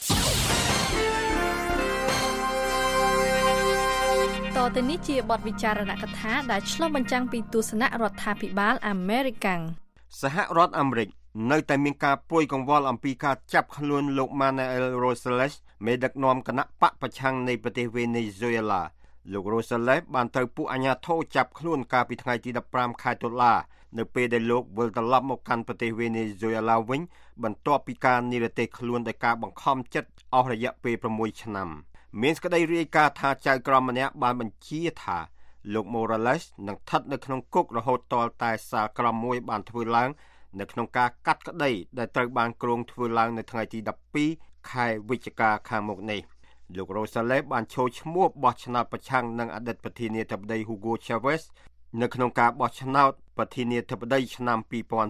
តទៅនេះជាបទវិចារណកថាដែលឆ្លុះបញ្ចាំងពីទស្សនៈរដ្ឋាភិបាលអាមេរិកសហរដ្ឋអាមេរិកនៅតែមានការព្រួយកង្វល់អំពីការចាប់ខ្លួនលោក Manuel Rosales មេដឹកនាំគណៈបកប្រឆាំងនៃប្រទេសវេណេស៊ុយអេឡាលោក Rosales បានត្រូវពួកអាជ្ញាធរចាប់ខ្លួនកាលពីថ្ងៃទី15ខែតុលានៅពេលដែលលោកវិលត្រឡប់មកកាន់ប្រទេសវេណេស៊ុយអេឡាវិញបន្ទាប់ពីការនិរទេសខ្លួនដោយការបង្ខំចិត្តអស់រយៈពេល6ឆ្នាំមានសេចក្តីរាយការណ៍ថាចៅក្រមម្នាក់បានបញ្ជាថាលោក Morales នឹងស្ថិតនៅក្នុងគុករហូតទាល់តែសាលក្រមមួយបានធ្វើឡើងនៅក្នុងការកាត់ក្តីដែលត្រូវបានគ្រោងធ្វើឡើងនៅថ្ងៃទី12ខែវិច្ឆិកាខាងមុខនេះលោក Rosales បានចូលឈ្មោះបោះឆ្នោតប្រឆាំងនឹងអតីតប្រធានាធិបតី Hugo Chavez នៅក្នុងការបោះឆ្នោតប្រធានាធិបតីឆ្នាំ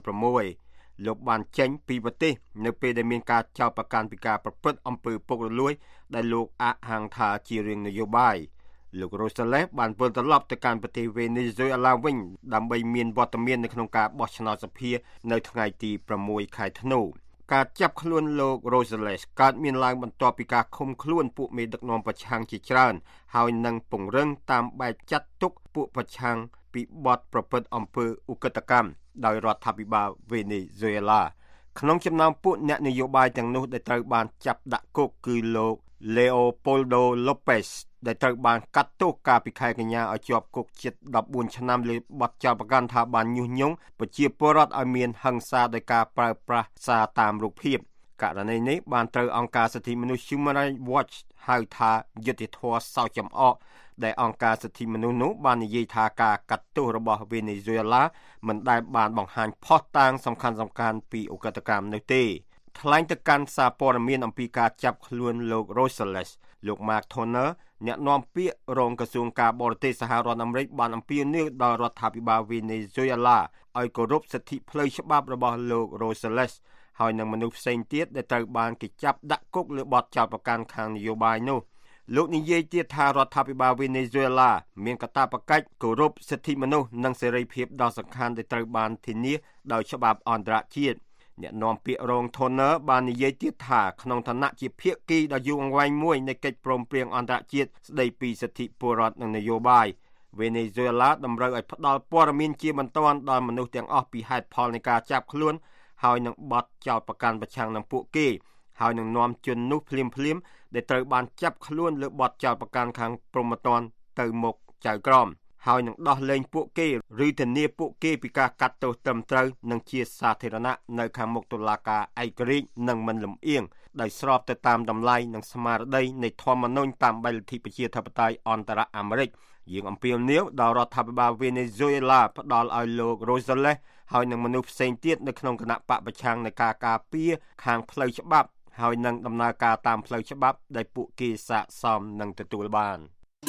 2006លោកបានចេញពីប្រទេសនៅពេលដែលមានការចោទប្រកាន់ពីការប្រព្រឹត្តអំពើពុករលួយដែលលោកអះអាងថាជារឿងនយោបាយលោក Rosales បានវិលត្រឡប់ទៅកាន់ប្រទេសវេណេស៊ុយអេឡាវិញដើម្បីមានវត្តមាននៅក្នុងការបោះឆ្នោតសភានៅថ្ងៃទី6ខែធ្នូការចាប់ខ្លួនលោក Rosales កើតមានឡើងបន្ទាប់ពីការឃុំខ្លួនពួកមេដឹកនាំប្រឆាំងជាច្រើនហើយនឹងពង្រឹងតាមបែបចាត់ទុកពួកប្រឆាំងពីបទប្រព្រឹត្តអំពើឧក្រិដ្ឋកម្មដោយរដ្ឋាភិបាលវេណេស៊ុយអេឡាក្នុងចំណោមពួកអ្នកនយោបាយទាំងនោះដែលត្រូវបានចាប់ដាក់គុកគឺលោក Leopoldo Lopez ដែលត្រូវបានកាត់ទោសកាលពីខែកញ្ញាឲ្យជាប់គុកជិត14ឆ្នាំលើបទចោទប្រកាន់ថាបានញុះញង់ប្រជាពលរដ្ឋឲ្យមានហិង្សាដោយការប្រើប្រាស់សារតាមរូបភាពករណីនេះបានត្រូវអង្គការសិទ្ធិមនុស្ស Human Rights Watch ហៅថាយុត្តិធម៌សោកចំអកដែលអង្គការសិទ្ធិមនុស្សនោះបាននិយាយថាការកាត់ទោសរបស់វេណេស៊ុយអេឡាមិនដែលបានបង្ហាញភស្តុតាងសំខាន់ៗពីឧក្រិដ្ឋកម្មនោះទេថ្លែងទៅកាន់សារព័ត៌មានអំពីការចាប់ខ្លួនលោក Rosales លោក Mark Toner អ្នកនាំពាក្យរងក្រសួងការបរទេសសហរដ្ឋអាមេរិកបានអំពាវនាវដល់រដ្ឋាភិបាលវេណេស៊ុយអេឡាឲ្យគោរពសិទ្ធិផ្លូវច្បាប់របស់លោក Rosales ហើយនឹងមនុស្សផ្សេងទៀតដែលត្រូវបានគេចាប់ដាក់គុកលើបទចោទប្រកាន់ខាងនយោបាយនោះលោកនិយាយទៀតថារដ្ឋាភិបាលវេណេស៊ុយអេឡាមានកាតព្វកិច្ចគោរពសិទ្ធិមនុស្សនិងសេរីភាពដ៏សំខាន់ដែលត្រូវបានធានាដោយច្បាប់អន្តរជាតិអ្នកនាំពាក្យរង Toner បាននិយាយទៀតថាក្នុងឋានៈជាភាគីដ៏យូរអង្វែងមួយនៃកិច្ចព្រមព្រៀងអន្តរជាតិស្តីពីសិទ្ធិពលរដ្ឋនិងនយោបាយវេណេស៊ុយអេឡាតម្រូវឲ្យផ្ដល់ព័ត៌មានជាបន្ទាន់ដល់មនុស្សទាំងអស់ពីហេតុផលនៃការចាប់ខ្លួនហើយនឹងបទចោទប្រកាន់ប្រឆាំងនឹងពួកគេហើយនឹងនាំជននោះភ្លាមដែលត្រូវបានចាប់ខ្លួនលើបទចោទប្រកាន់ខាងព្រហ្មទណ្ឌទៅមុខចៅក្រមហើយនឹងដោះលែងពួកគេឬធានាពួកគេពីការកាត់ទោសត្រឹមត្រូវនិងជាសាធារណៈនៅខាងមុខតុលាការឯករាជ្យនិងមិនលំអៀងដោយស្របទៅតាមតម្លៃនិងស្មារតីនៃធម្មនុញ្ញតាមបែបលទ្ធិប្រជាធិបតេយ្យអន្តរអាមេរិកយើងអំពាវនាវដល់រដ្ឋាភិបាលវេណេស៊ុយអេឡាផ្ដល់ឲ្យលោក Rosales ហើយនឹងមនុស្សផ្សេងទៀតនៅក្នុងគណៈបកប្រឆាំងនៃការការពារខាងផ្លូវច្បាប់ហើយនឹងដំណើរការតាមផ្លូវច្បាប់ដែលពួកគេស័ក្តិសមនឹងទទួលបាន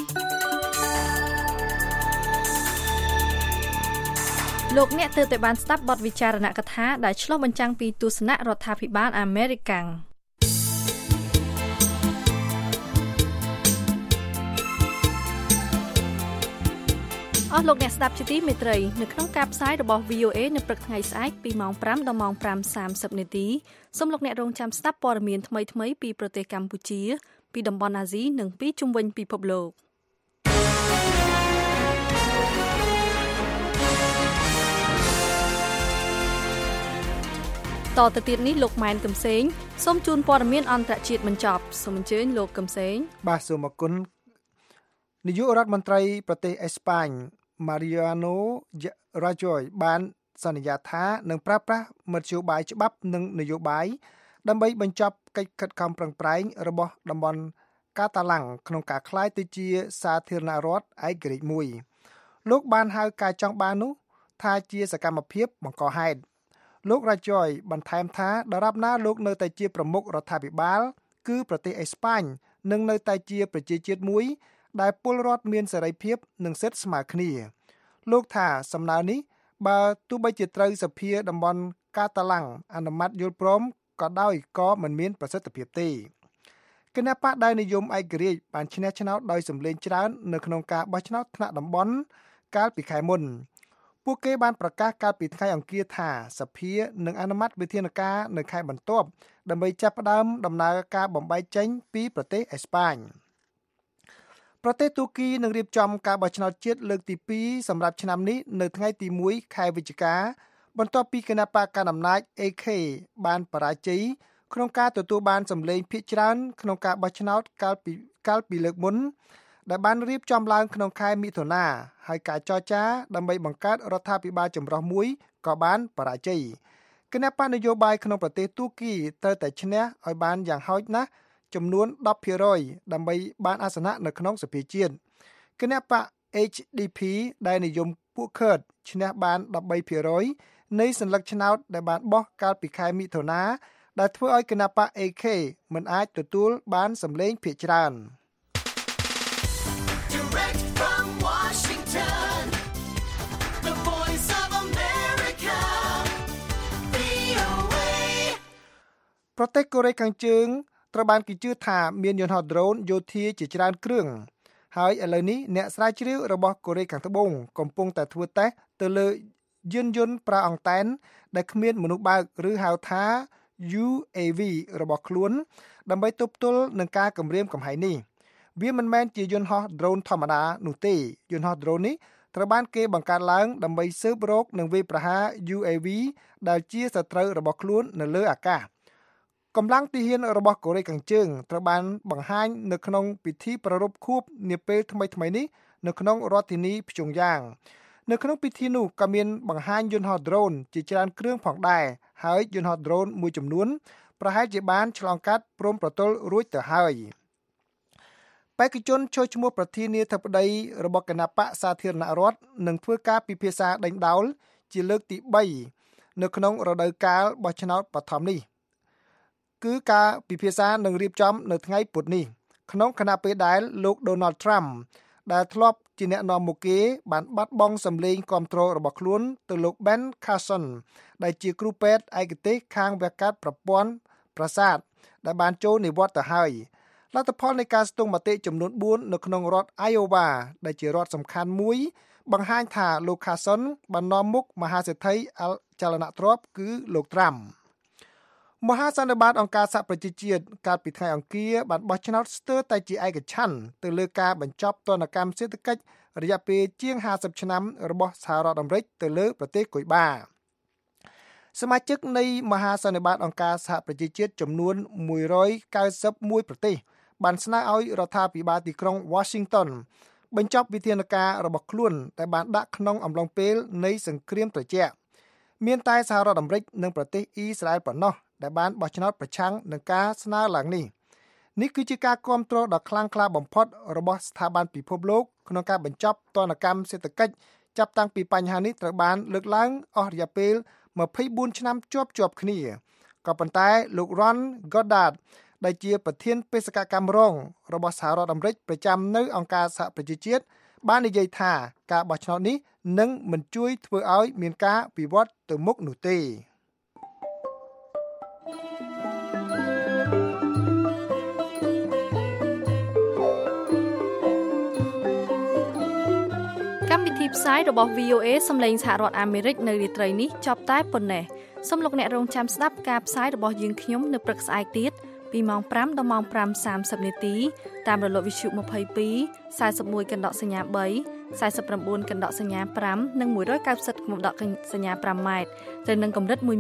លោកអ្នកទើបតែបានស្ដាប់បទវិចារណកថាដែលឆ្លុះបញ្ចាំងពីទស្សនៈរដ្ឋាភិបាលអាមេរិកអស់លោកអ្នកស្ដាប់ជាទីមេត្រីនៅក្នុងការផ្សាយរបស់ VOA នៅព្រឹកថ្ងៃស្អែកពីម៉ោង 5 ដល់ម៉ោង 5:30 នាទីសូមលោកអ្នករងចាំស្ដាប់ព័ត៌មានថ្មីៗពីប្រទេសកម្ពុជាពីតំបន់អាស៊ីនិងពីជុំវិញពិភពលោកតទៅទៀតនេះលោកម៉ែនកំសែងសូមជូនព័ត៌មានអន្តរជាតិបញ្ចប់សូមអញ្ជើញលោកកំសែងបាទសូមអរគុណនាយករដ្ឋមន្ត្រីប្រទេសអេស្ប៉ាញ Mariano Rajoy បានសន្យាថានឹងប្រើប្រាស់មធ្យោបាយច្បាប់និងនយោបាយដើម្បីបញ្ចប់កិច្ចខិតខំប្រឹងប្រែងរបស់តំបន់កាតាឡាំងក្នុងការក្លាយទៅជាសាធារណរដ្ឋឯករាជ្យមួយលោកបានហៅការចង់បាននោះថាជាសកម្មភាពបង្កហេតុលោក Rajoy បន្ថែមថាដរាបណាលោកនៅតែជាប្រមុខរដ្ឋាភិបាលគឺប្រទេសអេស្ប៉ាញនឹងនៅតែជាប្រជាជាតិមួយដែលពលរដ្ឋមានសេរីភាពនិងសិទ្ធិស្មើគ្នាលោកថាសំណើនេះបើទោះបីជាត្រូវសភាតំបន់កាតាឡាំងអនុម័តយល់ព្រមក៏ដោយក៏មិនមានប្រសិទ្ធភាពទេគណៈបកដែលនិយមឯករាជ្យបានឈ្នះឆ្នោតដោយសម្លេងច្រើននៅក្នុងការបោះឆ្នោតថ្នាក់តំបន់កាលពីខែមុនពួកគេបានប្រកាសកាលពីថ្ងៃអង្គារថាសភានឹងអនុម័តវិធានការនៅខែបន្ទាប់ដើម្បីចាប់ផ្ដើមដំណើរការបំបែកចេញពីប្រទេសអេស្ប៉ាញប្រទេសទូគីនឹងរៀបចំការបោះឆ្នោតជាតិលើកទី2សម្រាប់ឆ្នាំនេះនៅថ្ងៃទី1ខែវិច្ឆិកាបន្ទាប់ពីគណៈបកកណ្ដាលអំណាច AK បានបរាជ័យក្នុងការទទួលបានសម្លេងភាគច្រើនក្នុងការបោះឆ្នោតកាលពីលើកមុនដែលបានរៀបចំឡើងក្នុងខែមិថុនាហើយការចរចាដើម្បីបង្កើតរដ្ឋាភិបាលចម្រុះមួយក៏បានបរាជ័យគណៈបកនយោបាយក្នុងប្រទេសទូគីត្រូវតែឈ្នះឲ្យបានយ៉ាងហោចណាស់ចំនួន 10% ដើម្បីបានអាសនៈនៅក្នុងសភាជាតិគណៈបក HDP ដែលនិយមពួកខឺតឈ្នះបាន 13% នៃសញ្ញាឆ្នោតដែលបានបោះកាលពីខែមិថុនាដែលធ្វើឲ្យគណៈបក AK មិនអាចទទួលបានសម្លេងភាគច្រើន Direct from Washington, the voice of America, VOA ប្រទេសកូរ៉េខាងជើងត្រូវបានគេជឿថាមានយន្តហោះ drone យោធាជាច្រើនគ្រឿងហើយឥឡូវនេះអ្នកស្រាវជ្រាវរបស់កូរ៉េខាងត្បូងកំពុងតែធ្វើតេស្តទៅលើយានយន្តប្រើអង្តែនដែលគ្មានមនុស្សបើកឬហៅថា UAV របស់ខ្លួនដើម្បីទប់ទល់នឹងការគំរាមកំហែងនេះវាមិនមែនជាយន្តហោះ drone ធម្មតានោះទេយន្តហោះ drone នេះត្រូវបានគេបង្កើតឡើងដើម្បីស៊ើបរកនិងវាយប្រហារ UAV ដែលជាសត្រូវរបស់ខ្លួននៅលើអាកាសកម្លាំងទាហានរបស់កូរ៉េខាងជើងត្រូវបានបង្ហាញនៅក្នុងពិធីប្រារព្ធខួបនាពេលថ្មីៗនេះនៅក្នុងរដ្ឋធានីព្យុងយ៉ាងនៅក្នុងពិធីនោះក៏មានបង្ហាញយន្តហោះ drone ជាច្រើនគ្រឿងផងដែរហើយយន្តហោះ drone មួយចំនួនប្រហែលជាបានឆ្លងកាត់ព្រំប្រទល់រួចទៅហើយបេក្ខជនចូលឈ្មោះប្រធានាធិបតីរបស់គណៈបកសាធារណរដ្ឋនឹងធ្វើការពិភាក្សាដេញដោលជាលើកទី3នៅក្នុងរដូវកាលបោះឆ្នោតបឋមនេះគឺការពិភាក្សានឹងរៀបចំនៅថ្ងៃពុធនេះក្នុងគណៈពេលដែលលោក Donald Trump ដែលធ្លាប់ជាអ្នកនាំមុខគេបានបាត់បង់សម្លេងគាំទ្ររបស់ខ្លួនទៅលោក Ben Carson ដែលជាគ្រូពេទ្យឯកទេសខាងវះកាត់ប្រព័ន្ធប្រសាទដែលបានចូលនិវត្តន៍ទៅហើយលទ្ធផលនៃការស្ទង់មតិចំនួន4នៅក្នុងរដ្ឋ Iowa ដែលជារដ្ឋសំខាន់មួយបង្ហាញថាលោក Carson បាននាំមុខមហាសេដ្ឋីចលនាទ្រព្យគឺលោក Trumpមហាសន្និបាតអង្គការសហប្រជាជាតិកាលពីថ្ងៃអង្គារបានបោះឆ្នោតស្ទើរតែជាឯកច្ឆន្ទទៅលើការបញ្ចប់ទណ្ឌកម្មសេដ្ឋកិច្ចរយៈពេលជាង50ឆ្នាំរបស់សហរដ្ឋអាមេរិកទៅលើប្រទេសគុយបាសមាជិកនៃមហាសន្និបាតអង្គការសហប្រជាជាតិចំនួន191ប្រទេសបានស្នើឲ្យរដ្ឋាភិបាលទីក្រុង Washington បញ្ចប់វិធានការរបស់ខ្លួនដែលបានដាក់ក្នុងអំឡុងពេលនៃសង្គ្រាមត្រជាក់មានតែសហរដ្ឋអាមេរិកនិងប្រទេសអ៊ីស្រាអែលប៉ុណ្ណោះដែលបានបោះឆ្នោតប្រឆាំងនឹងការស្នើឡើងនេះគឺជាការគាំទ្រដ៏ខ្លាំងក្លាបំផុតរបស់ស្ថាប័នពិភពលោកក្នុងការបញ្ចប់ទណ្ឌកម្មសេដ្ឋកិច្ចចាប់តាំងពីបញ្ហានេះត្រូវបានលើកឡើងអស់រយៈពេល24ឆ្នាំជាប់គ្នាក៏ប៉ុន្តែលោក Ron Goddard ដែលជាប្រធានបេសកកម្មរងរបស់សហរដ្ឋអាមេរិកប្រចាំនៅអង្គការសហប្រជាជាតិបាននិយាយថាការបោះឆ្នោតនេះនឹងមិនជួយធ្វើឲ្យមានការវិវត្តទៅមុខនោះទេកម្មវិធីផ្សាយរបស់ VOA សម្លេងសហរដ្ឋអាមេរិកនៅរាត្រីនេះចប់តែប៉ុណ្ណេះសូមលោកអ្នករងចាំស្ដាប់ការផ្សាយរបស់យើងខ្ញុំនៅព្រឹកស្អែកទៀតពីម៉ោង5ដល់ម៉ោង 5:30 នាទីតាមរលកវិទ្យុ22 41កណ្ដកសញ្ញា3 49កណ្ដកសញ្ញា5និង190កណ្ដកសញ្ញា5ម៉ែត្រទៅនឹងកម្រិត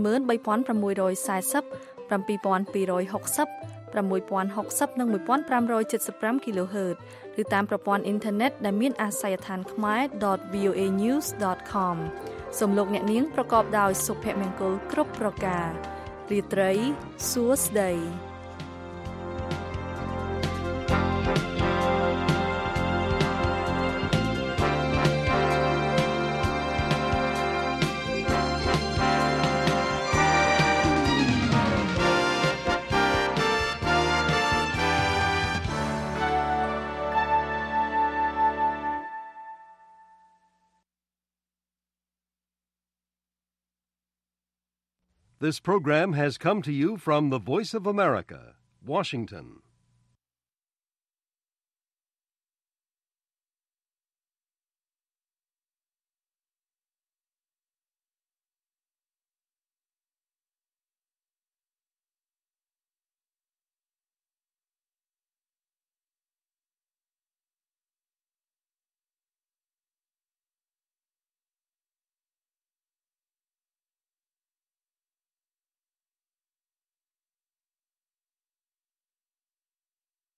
13640 7260 6060និង 1575 kHz ឬតាមប្រព័ន្ធអ៊ីនធឺណិតដែលមានអាសយដ្ឋានkhmer.voanews.com សូមលោកអ្នកនាងប្រកបដោយសុភមង្គលគ្រប់ប្រការរាត្រីសួស្តី This program has come to you from the Voice of America, Washington.